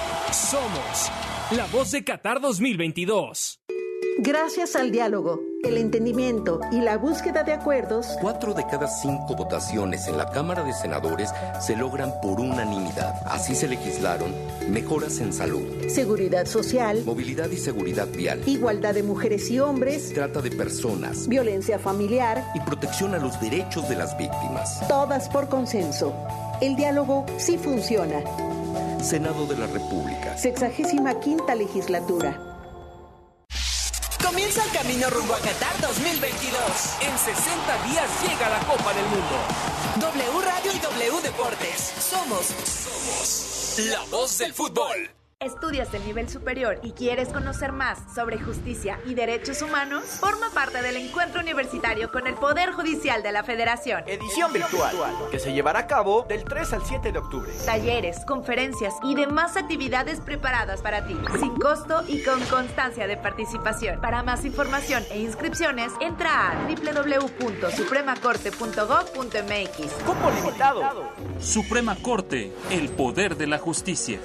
Somos la voz de Qatar dos mil veintidós. Gracias al diálogo, el entendimiento y la búsqueda de acuerdos, Cuatro de cada cinco votaciones en la Cámara de Senadores se logran por unanimidad. Así se legislaron mejoras en salud, seguridad social, movilidad y seguridad vial, igualdad de mujeres y hombres, trata de personas, violencia familiar y protección a los derechos de las víctimas. Todas por consenso. El diálogo sí funciona. Senado de la República. Sexagésima quinta legislatura. Comienza el camino rumbo a Qatar dos mil veintidós. En sesenta días llega la Copa del Mundo. W Radio y W Deportes. Somos, somos la voz del fútbol. ¿Estudias el nivel superior y quieres conocer más sobre justicia y derechos humanos? Forma parte del encuentro universitario con el Poder Judicial de la Federación. Edición virtual, que se llevará a cabo del tres al siete de octubre. Talleres, conferencias y demás actividades preparadas para ti, sin costo y con constancia de participación. Para más información e inscripciones, entra a doble u doble u doble u punto suprema corte punto gob punto m x. Cupo limitado. Suprema Corte, el poder de la justicia.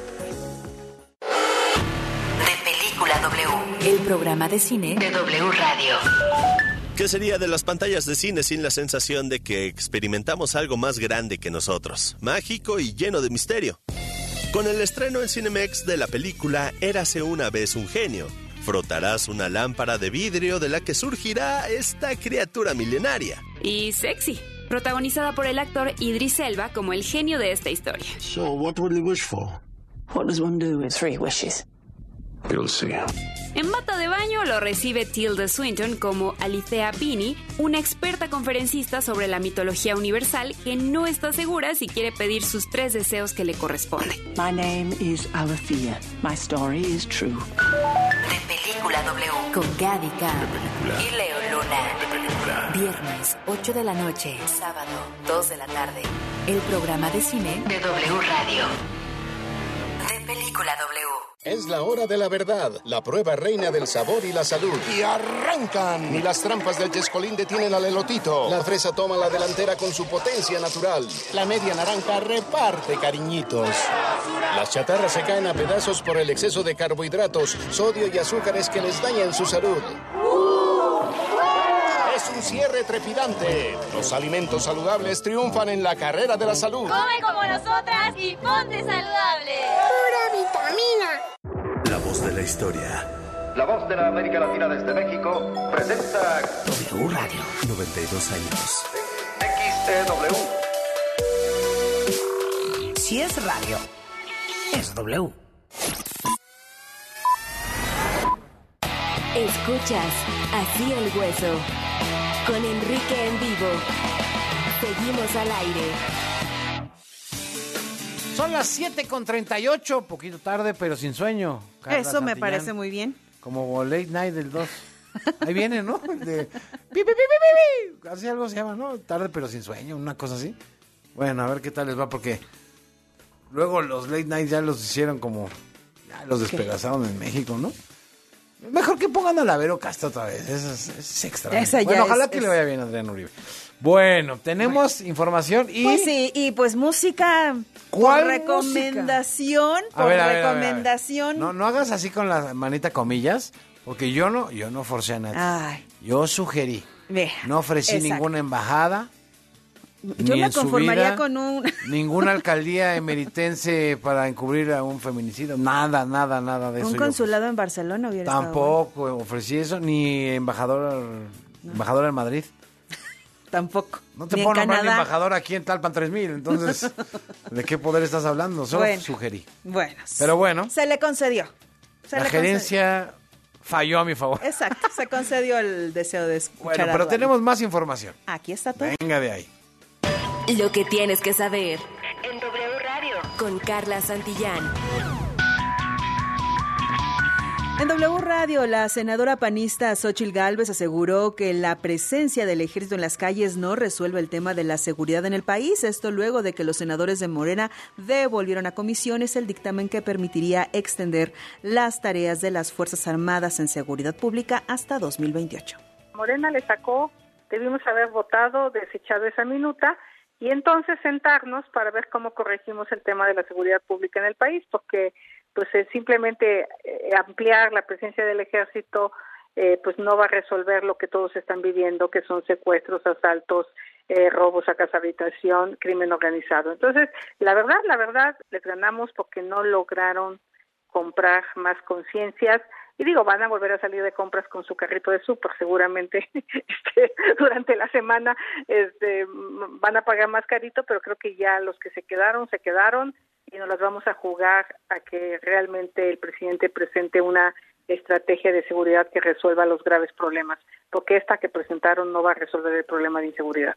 W, el programa de cine de W Radio. ¿Qué sería de las pantallas de cine sin la sensación de que experimentamos algo más grande que nosotros, mágico y lleno de misterio? Con el estreno en Cinemex de la película Érase una vez un genio, frotarás una lámpara de vidrio de la que surgirá esta criatura milenaria. Y sexy, protagonizada por el actor Idris Elba como el genio de esta historia. So, what will you wish for? What does one do with three wishes? You'll see. En bata de baño lo recibe Tilda Swinton como Alithea Bini, una experta conferencista sobre la mitología universal que no está segura si quiere pedir sus tres deseos que le corresponden. My name is Alithea. My story is true. De Película W, con Gaby Khan y Leo Luna. De película. Viernes, ocho de la noche. Sábado, dos de la tarde. El programa de cine de W Radio. De Película W. Es la hora de la verdad, la prueba reina del sabor y la salud. ¡Y arrancan! Ni las trampas del chescolín detienen al elotito. La fresa toma la delantera con su potencia natural. La media naranja reparte cariñitos. Las chatarras se caen a pedazos por el exceso de carbohidratos, sodio y azúcares que les dañan su salud. Es un cierre trepidante. Los alimentos saludables triunfan en la carrera de la salud. Come como nosotras y ponte saludable. Pura vitamina. La voz de la historia. La voz de la América Latina desde México presenta W Radio. noventa y dos años. X E W. Si es radio, es W. Escuchas Así el Hueso con Enrique en vivo. Seguimos al aire. Son las siete con treinta y ocho, poquito tarde, pero sin sueño. Carla Eso me Santillán, parece muy bien. Como Late Night del dos. Ahí viene, ¿no? De, pi, pi, pi, pi, pi. Así algo se llama, ¿no? Tarde pero sin sueño, una cosa así. Bueno, a ver qué tal les va, porque luego los Late Night ya los hicieron como... Ya los despedazaron en México, ¿no? Mejor que pongan a Lavero Castro otra vez. Eso es, es extra. Esa bueno, ya ojalá es, que es... le vaya bien a Adrián Uribe. Bueno, tenemos bueno. información y... Pues sí, y pues música ¿Cuál por recomendación, música? por A ver, a ver, recomendación. A ver, a ver. No, no hagas así con la manita comillas, porque yo no, yo no forcé a nadie. Ay. Yo sugerí. Vea, no ofrecí exacto. ninguna embajada. Yo Ni me en su conformaría vida, con un... ninguna alcaldía emeritense para encubrir a un feminicidio. Nada, nada, nada de eso. Un yo, consulado en Barcelona hubiera estado Tampoco ofrecí eso, ni embajador, No. embajador en Madrid. Tampoco. No te Ni puedo en nombrar ni Canadá. embajador aquí en Talpan tres mil, entonces, ¿de qué poder estás hablando? Solo Bueno. sugerí. Bueno. Pero bueno, Se le concedió. Se la le gerencia falló a mi favor. concedió. Exacto, se concedió el deseo de escuchar Bueno, a pero Dua Lipa. tenemos más información. Aquí está todo. Venga de ahí. Lo que tienes que saber en W Radio con Carla Santillán. En W Radio, la senadora panista Xóchitl Gálvez aseguró que la presencia del ejército en las calles no resuelve el tema de la seguridad en el país. Esto luego de que los senadores de Morena devolvieron a comisiones el dictamen que permitiría extender las tareas de las Fuerzas Armadas en seguridad pública hasta dos mil veintiocho. Morena le sacó, debimos haber votado, desechado esa minuta y entonces sentarnos para ver cómo corregimos el tema de la seguridad pública en el país, porque pues eh, simplemente eh, ampliar la presencia del ejército eh, pues no va a resolver lo que todos están viviendo, que son secuestros, asaltos, eh, robos a casa habitación, crimen organizado. Entonces, la verdad, la verdad, les ganamos porque no lograron comprar más conciencias. Y digo, van a volver a salir de compras con su carrito de súper, seguramente este, durante la semana este, van a pagar más carito, pero creo que ya los que se quedaron, se quedaron y nos las vamos a jugar a que realmente el presidente presente una estrategia de seguridad que resuelva los graves problemas, porque esta que presentaron no va a resolver el problema de inseguridad.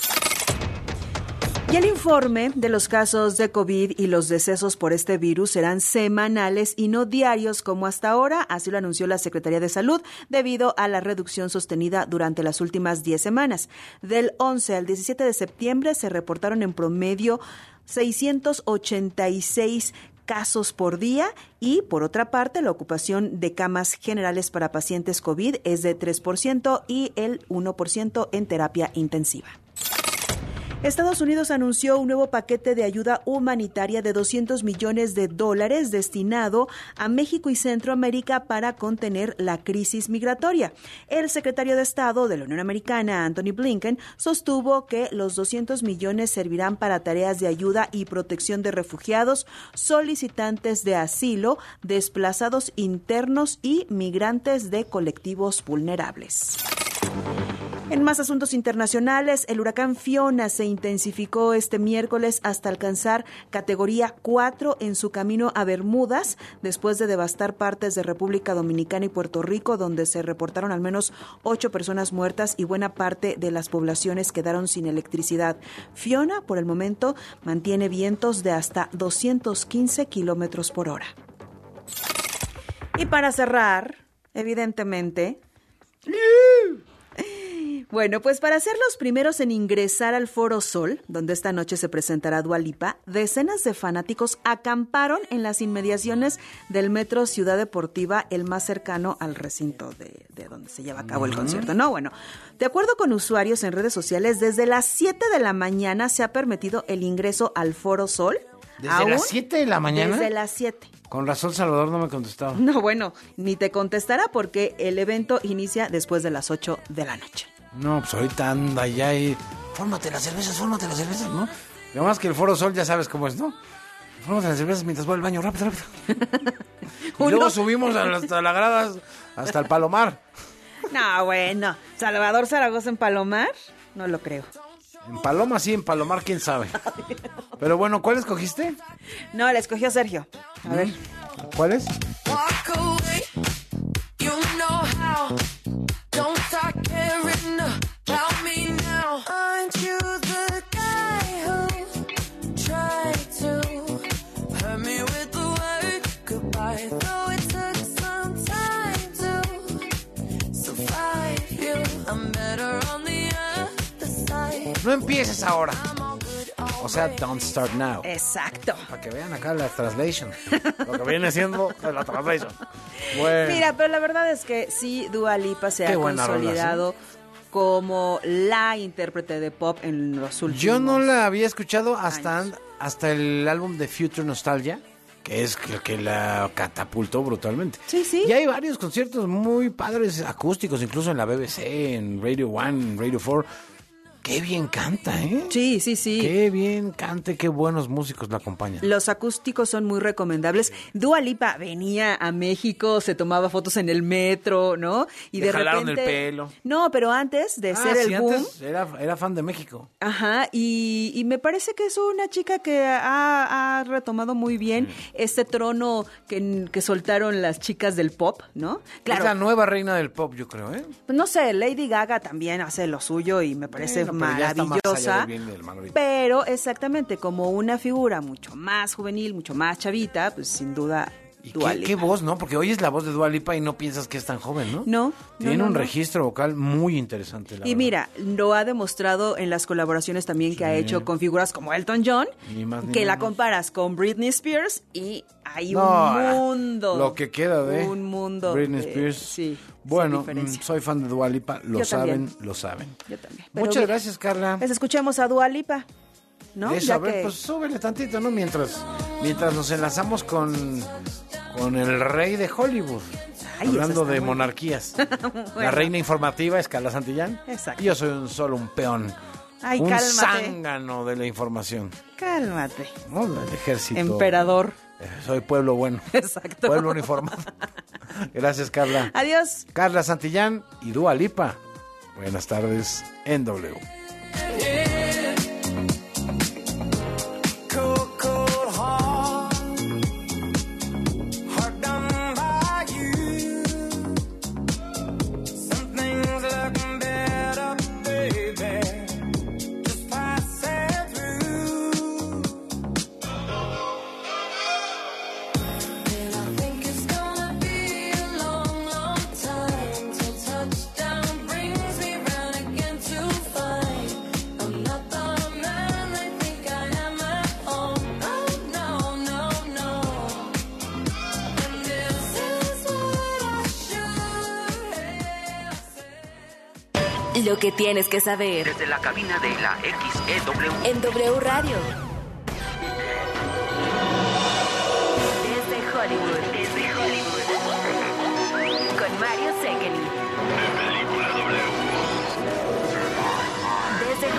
Y el informe de los casos de COVID y los decesos por este virus serán semanales y no diarios como hasta ahora, así lo anunció la Secretaría de Salud, debido a la reducción sostenida durante las últimas diez semanas. Del once al diecisiete de septiembre se reportaron en promedio seiscientos ochenta y seis casos por día y, por otra parte, la ocupación de camas generales para pacientes COVID es de tres por ciento y el uno por ciento en terapia intensiva. Estados Unidos anunció un nuevo paquete de ayuda humanitaria de doscientos millones de dólares destinado a México y Centroamérica para contener la crisis migratoria. El secretario de Estado de la Unión Americana, Anthony Blinken, sostuvo que los doscientos millones servirán para tareas de ayuda y protección de refugiados, solicitantes de asilo, desplazados internos y migrantes de colectivos vulnerables. En más asuntos internacionales, el huracán Fiona se intensificó este miércoles hasta alcanzar categoría cuatro en su camino a Bermudas, después de devastar partes de República Dominicana y Puerto Rico, donde se reportaron al menos ocho personas muertas y buena parte de las poblaciones quedaron sin electricidad. Fiona, por el momento, mantiene vientos de hasta doscientos quince kilómetros por hora. Y para cerrar, evidentemente... Bueno, pues para ser los primeros en ingresar al Foro Sol, donde esta noche se presentará Dua Lipa, decenas de fanáticos acamparon en las inmediaciones del Metro Ciudad Deportiva, el más cercano al recinto de, de donde se lleva a cabo el concierto. No, bueno, de acuerdo con usuarios en redes sociales, desde las siete de la mañana se ha permitido el ingreso al Foro Sol. ¿Desde ¿Aún? las siete de la mañana? Desde las siete. Con razón Salvador no me contestaba. No, bueno, ni te contestará porque el evento inicia después de las ocho de la noche. No, pues ahorita anda ya y... Fórmate las cervezas, fórmate las cervezas, ¿no? Lo más que el Foro Sol ya sabes cómo es, ¿no? Fórmate las cervezas mientras voy al baño, rápido, rápido. Y luego subimos hasta la grada, hasta el Palomar. No, bueno, Salvador Zaragoza en Palomar, no lo creo. En Paloma sí, en Palomar quién sabe. Pero bueno, ¿cuál escogiste? No, la escogió Sergio. A ver. ¿Cuál es? No empieces ahora. O sea, don't start now. Exacto. Para que vean acá la translation. Lo que viene siendo la translation. Bueno. Mira, pero la verdad es que sí, Dua Lipa se Qué ha buena consolidado rola, ¿sí? como la intérprete de pop en los últimos Yo no la había escuchado hasta, hasta el álbum de Future Nostalgia, que es lo que la catapultó brutalmente. Sí, sí. Y hay varios conciertos muy padres, acústicos, incluso en la B B C, en Radio One, en Radio cuatro, Qué bien canta, ¿eh? Sí, sí, sí. Qué bien canta, qué buenos músicos la acompañan. Los acústicos son muy recomendables. Dua Lipa venía a México, se tomaba fotos en el metro, ¿no? Y Le de jalaron repente... el pelo. No, pero antes de ah, ser sí, el boom... antes era, era fan de México. Ajá, y, y me parece que es una chica que ha, ha retomado muy bien mm. este trono que, que soltaron las chicas del pop, ¿no? Claro. Es la nueva reina del pop, yo creo, ¿eh? Pues no sé, Lady Gaga también hace lo suyo y me parece bueno, maravillosa. Pero, pero exactamente, como una figura mucho más juvenil, mucho más chavita, pues sin duda... ¿Y qué, qué voz, no? Porque oyes la voz de Dua Lipa y no piensas que es tan joven, ¿no? No. Tiene no, no, un no. registro vocal muy interesante. La y verdad. Mira, lo ha demostrado en las colaboraciones también sí. que ha hecho con figuras como Elton John, ni más, ni que menos. La comparas con Britney Spears y hay no, un mundo. Lo que queda de un mundo Britney de, Spears. Sí. Bueno, soy fan de Dua Lipa, lo Yo saben, también. lo saben. Yo también. Pero Muchas bien. gracias, Carla. Pues escuchemos a Dua Lipa. ¿No? Eso, ya a ver, que... que... pues súbele tantito, ¿no? Mientras, mientras nos enlazamos con, con el rey de Hollywood. Ay, hablando de bueno. monarquías. bueno. La reina informativa es Carla Santillán. Exacto. Y yo soy un, solo un peón. Ay, un cálmate. zángano de la información. Cálmate. ¿No? El ejército. Emperador. Eh, soy pueblo bueno. Exacto. Pueblo uniformado. Gracias, Carla. Adiós. Carla Santillán y Dua Lipa. Buenas tardes en W. Lo que tienes que saber. Desde la cabina de la X E W. En W Radio. Desde Hollywood. Desde Hollywood. Con Mario Sekeli. Película W. Desde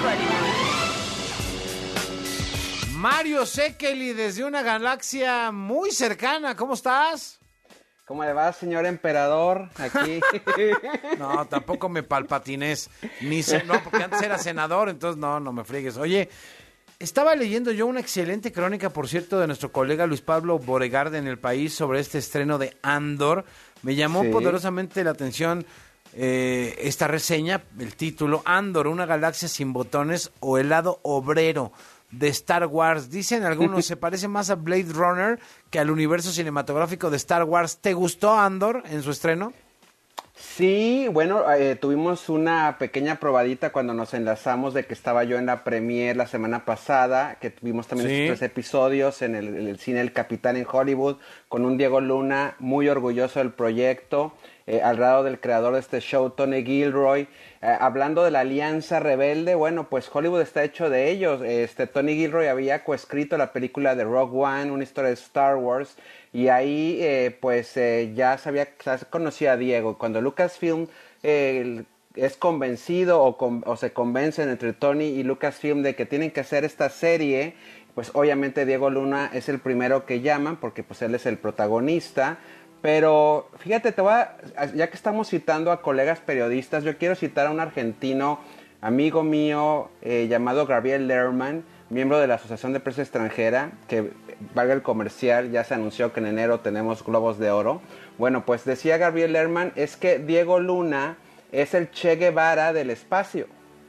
Hollywood. Mario Sekeli desde una galaxia muy cercana. ¿Cómo estás? ¿Cómo le va, señor emperador? Aquí. No, tampoco me palpatines. Ni se, no, porque antes era senador, entonces no, no me friegues. Oye, estaba leyendo yo una excelente crónica, por cierto, de nuestro colega Luis Pablo Boregarde en El País sobre este estreno de Andor. Me llamó sí. poderosamente la atención eh, esta reseña, el título, Andor, una galaxia sin botones o el lado obrero de Star Wars. Dicen algunos, se parece más a Blade Runner que al universo cinematográfico de Star Wars. ¿Te gustó Andor en su estreno? Sí, bueno, eh, tuvimos una pequeña probadita cuando nos enlazamos de que estaba yo en la premiere la semana pasada, que tuvimos también ¿Sí? estos tres episodios en el, en el cine El Capitán en Hollywood, con un Diego Luna muy orgulloso del proyecto, eh, al lado del creador de este show, Tony Gilroy. Eh, hablando de la Alianza Rebelde, bueno, pues Hollywood está hecho de ellos. Este Tony Gilroy había coescrito la película de Rogue One, una historia de Star Wars, y ahí eh, pues eh, ya sabía, se conocía a Diego. Cuando Lucasfilm eh, es convencido o, con, o se convencen entre Tony y Lucasfilm de que tienen que hacer esta serie, pues obviamente Diego Luna es el primero que llaman porque pues él es el protagonista. Pero fíjate, te voy a, ya que estamos citando a colegas periodistas, yo quiero citar a un argentino, amigo mío, eh, llamado Gabriel Lerman, miembro de la Asociación de Prensa Extranjera, que valga el comercial, ya se anunció que en enero tenemos Globos de Oro. Bueno, pues decía Gabriel Lerman, es que Diego Luna es el Che Guevara del espacio.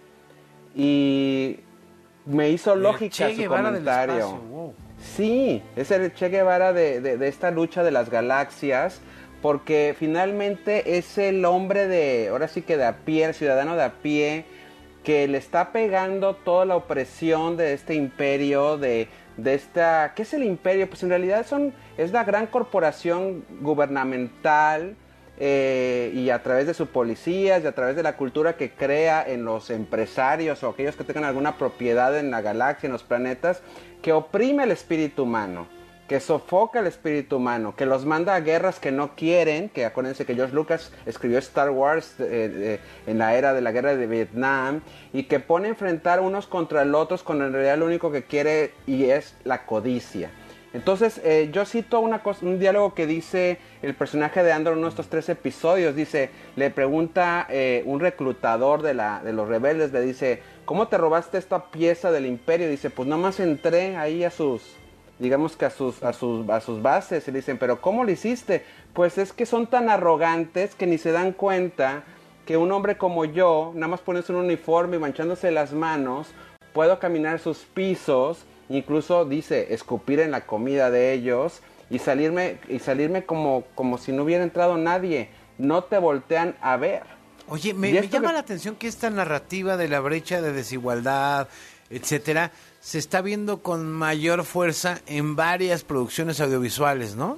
Y me hizo lógica su comentario. Wow. Sí, es el Che Guevara de, de, de esta lucha de las galaxias, porque finalmente es el hombre de, ahora sí que de a pie, el ciudadano de a pie, que le está pegando toda la opresión de este imperio, de, de esta, ¿qué es el imperio? Pues en realidad son, es la gran corporación gubernamental, eh, y a través de sus policías y a través de la cultura que crea en los empresarios o aquellos que tengan alguna propiedad en la galaxia, en los planetas, que oprime el espíritu humano, que sofoca el espíritu humano, que los manda a guerras que no quieren, que acuérdense que George Lucas escribió Star Wars eh, eh, en la era de la guerra de Vietnam, y que pone a enfrentar unos contra los otros cuando en realidad lo único que quiere y es la codicia. Entonces, eh, yo cito una cosa, un diálogo que dice el personaje de Andor en uno de estos tres episodios. Dice, le pregunta eh, un reclutador de, la, de los rebeldes, le dice, ¿cómo te robaste esta pieza del imperio? Dice, pues nomás entré ahí a sus, digamos que a sus, a sus, a sus bases. Y le dicen, ¿pero cómo lo hiciste? Pues es que son tan arrogantes que ni se dan cuenta que un hombre como yo, nada más poniéndose un uniforme y manchándose las manos, puedo caminar sus pisos. Incluso dice, escupir en la comida de ellos y salirme, y salirme como, como si no hubiera entrado nadie. No te voltean a ver. Oye, me, me llama que... la atención que esta narrativa de la brecha de desigualdad, etcétera, se está viendo con mayor fuerza en varias producciones audiovisuales, ¿no?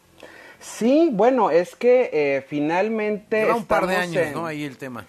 Sí, bueno, es que eh, finalmente... Lleva un par de años, en... ¿no? Ahí el tema.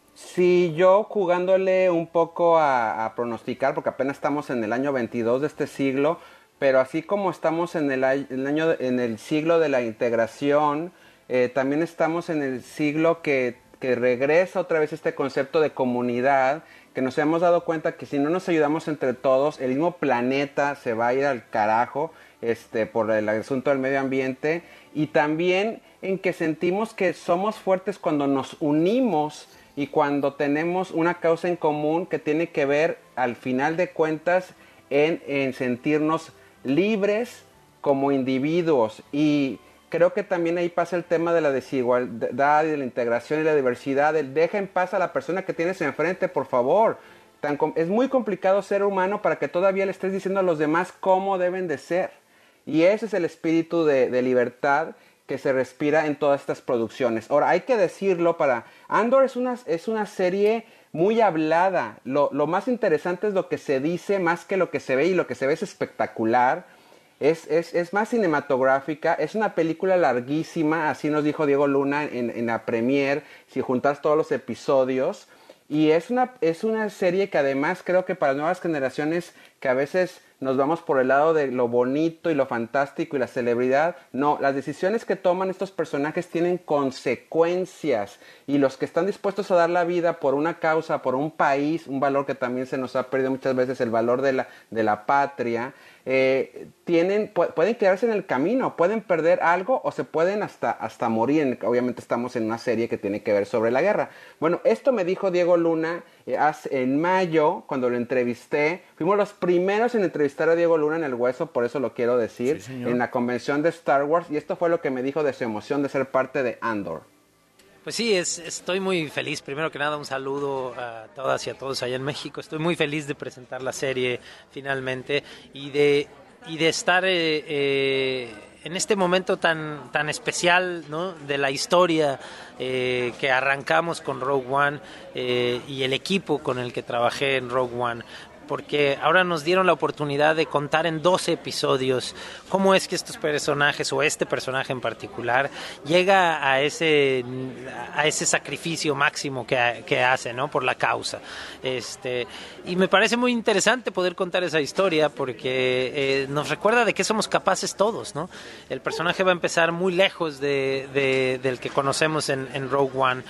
Sí, yo jugándole un poco a, a pronosticar, porque apenas estamos en el año veintidós de este siglo, pero así como estamos en el, el año en el siglo de la integración, eh, también estamos en el siglo que, que regresa otra vez este concepto de comunidad, que nos hemos dado cuenta que si no nos ayudamos entre todos, el mismo planeta se va a ir al carajo este, por el asunto del medio ambiente, y también en que sentimos que somos fuertes cuando nos unimos y cuando tenemos una causa en común que tiene que ver, al final de cuentas, en, en sentirnos libres como individuos. Y creo que también ahí pasa el tema de la desigualdad y de la integración y la diversidad. El deja en paz a la persona que tienes enfrente, por favor. Tan, es muy complicado ser humano para que todavía le estés diciendo a los demás cómo deben de ser. Y ese es el espíritu de, de libertad que se respira en todas estas producciones. Ahora, hay que decirlo, para Andor es una, es una serie muy hablada. Lo, lo más interesante es lo que se dice más que lo que se ve, y lo que se ve es espectacular. Es, es, es más cinematográfica, es una película larguísima, así nos dijo Diego Luna en, en la premier, si juntas todos los episodios. Y es una, es una serie que además creo que para nuevas generaciones que a veces nos vamos por el lado de lo bonito y lo fantástico y la celebridad. No, las decisiones que toman estos personajes tienen consecuencias, y los que están dispuestos a dar la vida por una causa, por un país, un valor que también se nos ha perdido muchas veces, el valor de la, de la patria, eh, tienen, pu- pueden quedarse en el camino, pueden perder algo o se pueden hasta, hasta morir. Obviamente estamos en una serie que tiene que ver sobre la guerra. Bueno, esto me dijo Diego Luna eh, hace, en mayo, cuando lo entrevisté. Fuimos los primeros en entrevistar a Diego Luna en El Hueso, por eso lo quiero decir, sí, en la convención de Star Wars, y esto fue lo que me dijo de su emoción de ser parte de Andor. Pues sí, es, estoy muy feliz. Primero que nada, un saludo a todas y a todos allá en México. Estoy muy feliz de presentar la serie finalmente y de, y de estar eh, eh, en este momento tan, tan especial, ¿no?, de la historia eh, que arrancamos con Rogue One eh, y el equipo con el que trabajé en Rogue One. Porque ahora nos dieron la oportunidad de contar en doce episodios cómo es que estos personajes, o este personaje en particular, llega a ese a ese sacrificio máximo que, que hace, ¿no?, por la causa. Este, y me parece muy interesante poder contar esa historia, porque eh, nos recuerda de qué somos capaces todos, ¿no? El personaje va a empezar muy lejos de, de, del que conocemos en, en Rogue One,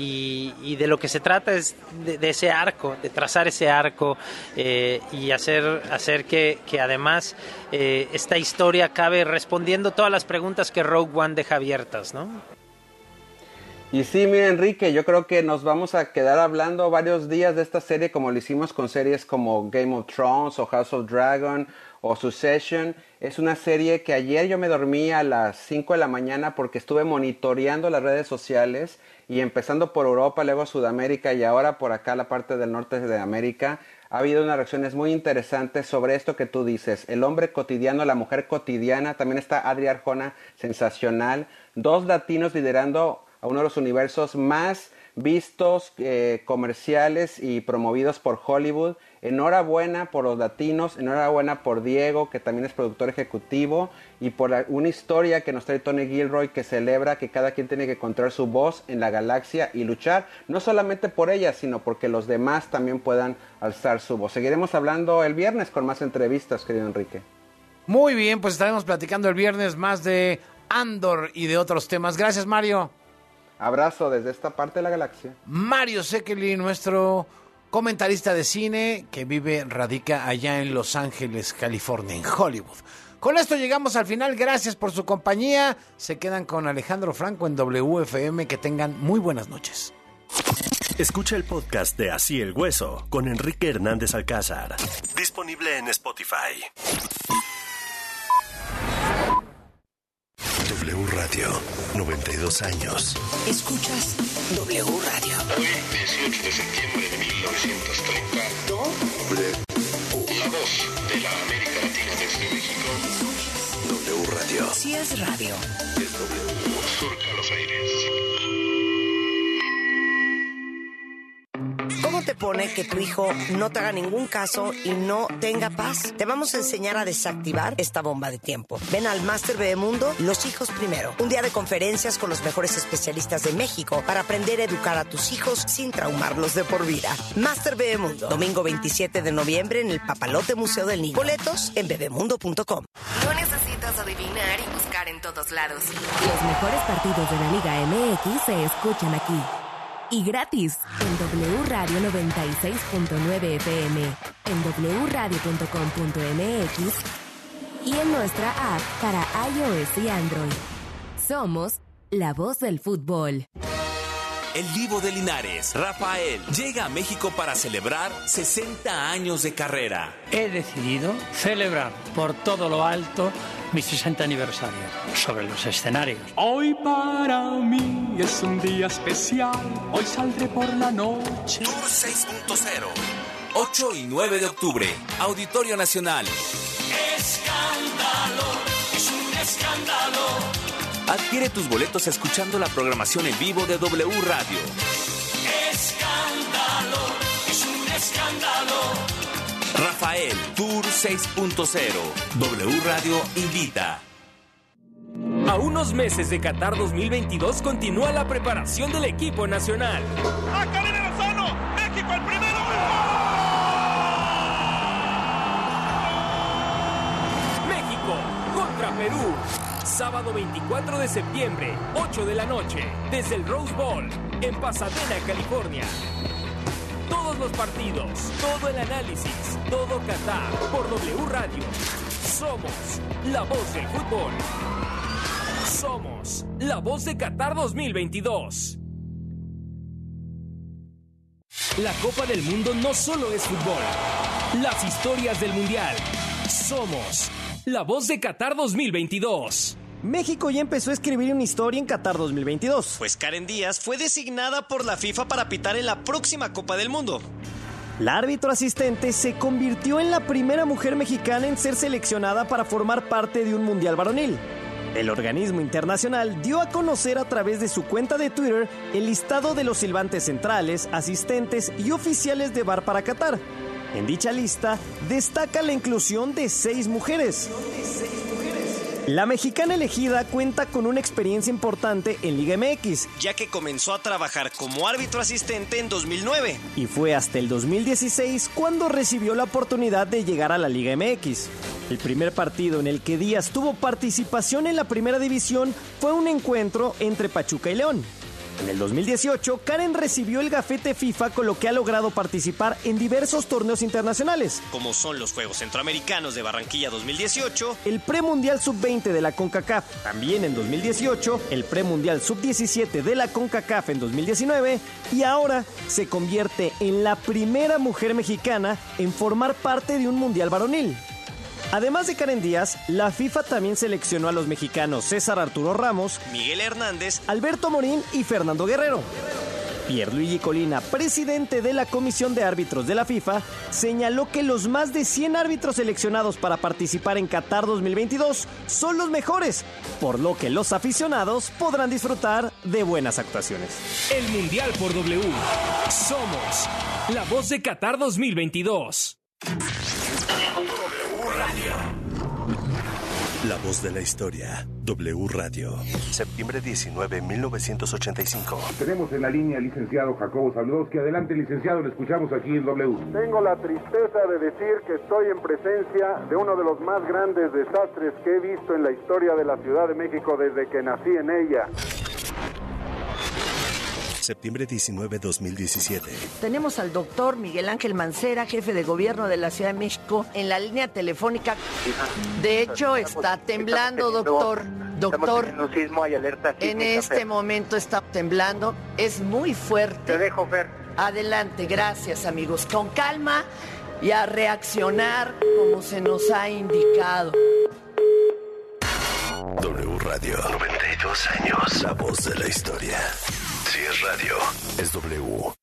y, y de lo que se trata es de, de ese arco, de trazar ese arco, eh, Eh, y hacer, hacer que, que además eh, esta historia acabe respondiendo todas las preguntas que Rogue One deja abiertas, ¿no? Y sí, mira, Enrique, yo creo que nos vamos a quedar hablando varios días de esta serie, como lo hicimos con series como Game of Thrones o House of Dragon o Succession. Es una serie que ayer yo me dormí a las cinco de la mañana porque estuve monitoreando las redes sociales, y empezando por Europa, luego Sudamérica y ahora por acá la parte del norte de América. Ha habido unas reacciones muy interesantes sobre esto que tú dices, el hombre cotidiano, la mujer cotidiana. También está Adri Arjona, sensacional. Dos latinos liderando a uno de los universos más vistos, eh, comerciales y promovidos por Hollywood. Enhorabuena por los latinos, enhorabuena por Diego, que también es productor ejecutivo, y por la, una historia que nos trae Tony Gilroy, que celebra que cada quien tiene que encontrar su voz en la galaxia y luchar, no solamente por ella, sino porque los demás también puedan alzar su voz. Seguiremos hablando el viernes con más entrevistas, querido Enrique. Muy bien, pues estaremos platicando el viernes más de Andor y de otros temas. Gracias, Mario. Abrazo desde esta parte de la galaxia. Mario Sekeli, nuestro comentarista de cine que vive, radica allá en Los Ángeles, California, en Hollywood. Con esto llegamos al final. Gracias por su compañía. Se quedan con Alejandro Franco en W F M. Que tengan muy buenas noches. Escucha el podcast de Así el Hueso con Enrique Hernández Alcázar. Disponible en Spotify. W Radio, noventa y dos años. Escuchas W Radio. Hoy, dieciocho de septiembre de mil novecientos treinta. W. La voz de la América Latina desde México. W Radio. Si es radio. Es W. Surca los aires. ¿Cómo te pone que tu hijo no te haga ningún caso y no tenga paz? Te vamos a enseñar a desactivar esta bomba de tiempo. Ven al Máster Bebemundo, Los Hijos Primero. Un día de conferencias con los mejores especialistas de México para aprender a educar a tus hijos sin traumarlos de por vida. Máster Bebemundo, domingo veintisiete de noviembre en el Papalote Museo del Niño. Boletos en bebemundo punto com. No necesitas adivinar y buscar en todos lados. Los mejores partidos de la Liga M X se escuchan aquí. Y gratis en W Radio noventa y seis punto nueve F M, en w radio punto com punto m x y en nuestra app para iOS y Android. Somos la voz del fútbol. El Divo de Linares, Rafael, llega a México para celebrar sesenta años de carrera. He decidido celebrar por todo lo alto mi sesenta aniversario sobre los escenarios. Hoy para mí es un día especial, hoy saldré por la noche. Tour seis punto cero, ocho y nueve de octubre, Auditorio Nacional. Escándalo, es un escándalo. Adquiere tus boletos escuchando la programación en vivo de W Radio. Escándalo, es un escándalo. Rafael, Tour seis punto cero. W Radio invita. A unos meses de Qatar dos mil veintidós continúa la preparación del equipo nacional. ¡Acá viene Lozano! ¡México el primero! México contra Perú. Sábado veinticuatro de septiembre, ocho de la noche, desde el Rose Bowl, en Pasadena, California. Todos los partidos, todo el análisis, todo Qatar, por W Radio. Somos la voz del fútbol. Somos la voz de Qatar dos mil veintidós. La Copa del Mundo no solo es fútbol. Las historias del Mundial. Somos la voz de Qatar dos mil veintidós. México ya empezó a escribir una historia en Qatar dos mil veintidós. Pues Karen Díaz fue designada por la FIFA para pitar en la próxima Copa del Mundo. La árbitro asistente se convirtió en la primera mujer mexicana en ser seleccionada para formar parte de un mundial varonil. El organismo internacional dio a conocer a través de su cuenta de Twitter el listado de los silbantes centrales, asistentes y oficiales de V A R para Qatar. En dicha lista destaca la inclusión de seis mujeres. La mexicana elegida cuenta con una experiencia importante en Liga M X, ya que comenzó a trabajar como árbitro asistente en dos mil nueve. Y fue hasta el dos mil dieciséis cuando recibió la oportunidad de llegar a la Liga M X. El primer partido en el que Díaz tuvo participación en la primera división fue un encuentro entre Pachuca y León. En el dos mil dieciocho, Karen recibió el gafete FIFA, con lo que ha logrado participar en diversos torneos internacionales, como son los Juegos Centroamericanos de Barranquilla dos mil dieciocho, el Premundial sub veinte de la CONCACAF también en dos mil dieciocho, el Premundial sub diecisiete de la CONCACAF en dos mil diecinueve, y ahora se convierte en la primera mujer mexicana en formar parte de un mundial varonil. Además de Karen Díaz, la FIFA también seleccionó a los mexicanos César Arturo Ramos, Miguel Hernández, Alberto Morín y Fernando Guerrero. Pierluigi Colina, presidente de la Comisión de Árbitros de la FIFA, señaló que los más de cien árbitros seleccionados para participar en Qatar dos mil veintidós son los mejores, por lo que los aficionados podrán disfrutar de buenas actuaciones. El Mundial por W. Somos la voz de Qatar dos mil veintidós. La voz de la historia. W Radio. Septiembre diecinueve, mil novecientos ochenta y cinco. Tenemos en la línea al licenciado Jacobo Zabludowski. Adelante, licenciado, lo escuchamos aquí en W. Tengo la tristeza de decir que estoy en presencia de uno de los más grandes desastres que he visto en la historia de la Ciudad de México desde que nací en ella. Septiembre diecinueve, dos mil diecisiete. Tenemos al doctor Miguel Ángel Mancera, jefe de gobierno de la Ciudad de México, en la línea telefónica. De hecho, está temblando, doctor. Doctor, en un sismo, hay alerta. En este momento está temblando. Es muy fuerte. Te dejo, Fer. Adelante, gracias, amigos. Con calma y a reaccionar como se nos ha indicado. W Radio. noventa y dos años. La voz de la historia. Si es radio, es W.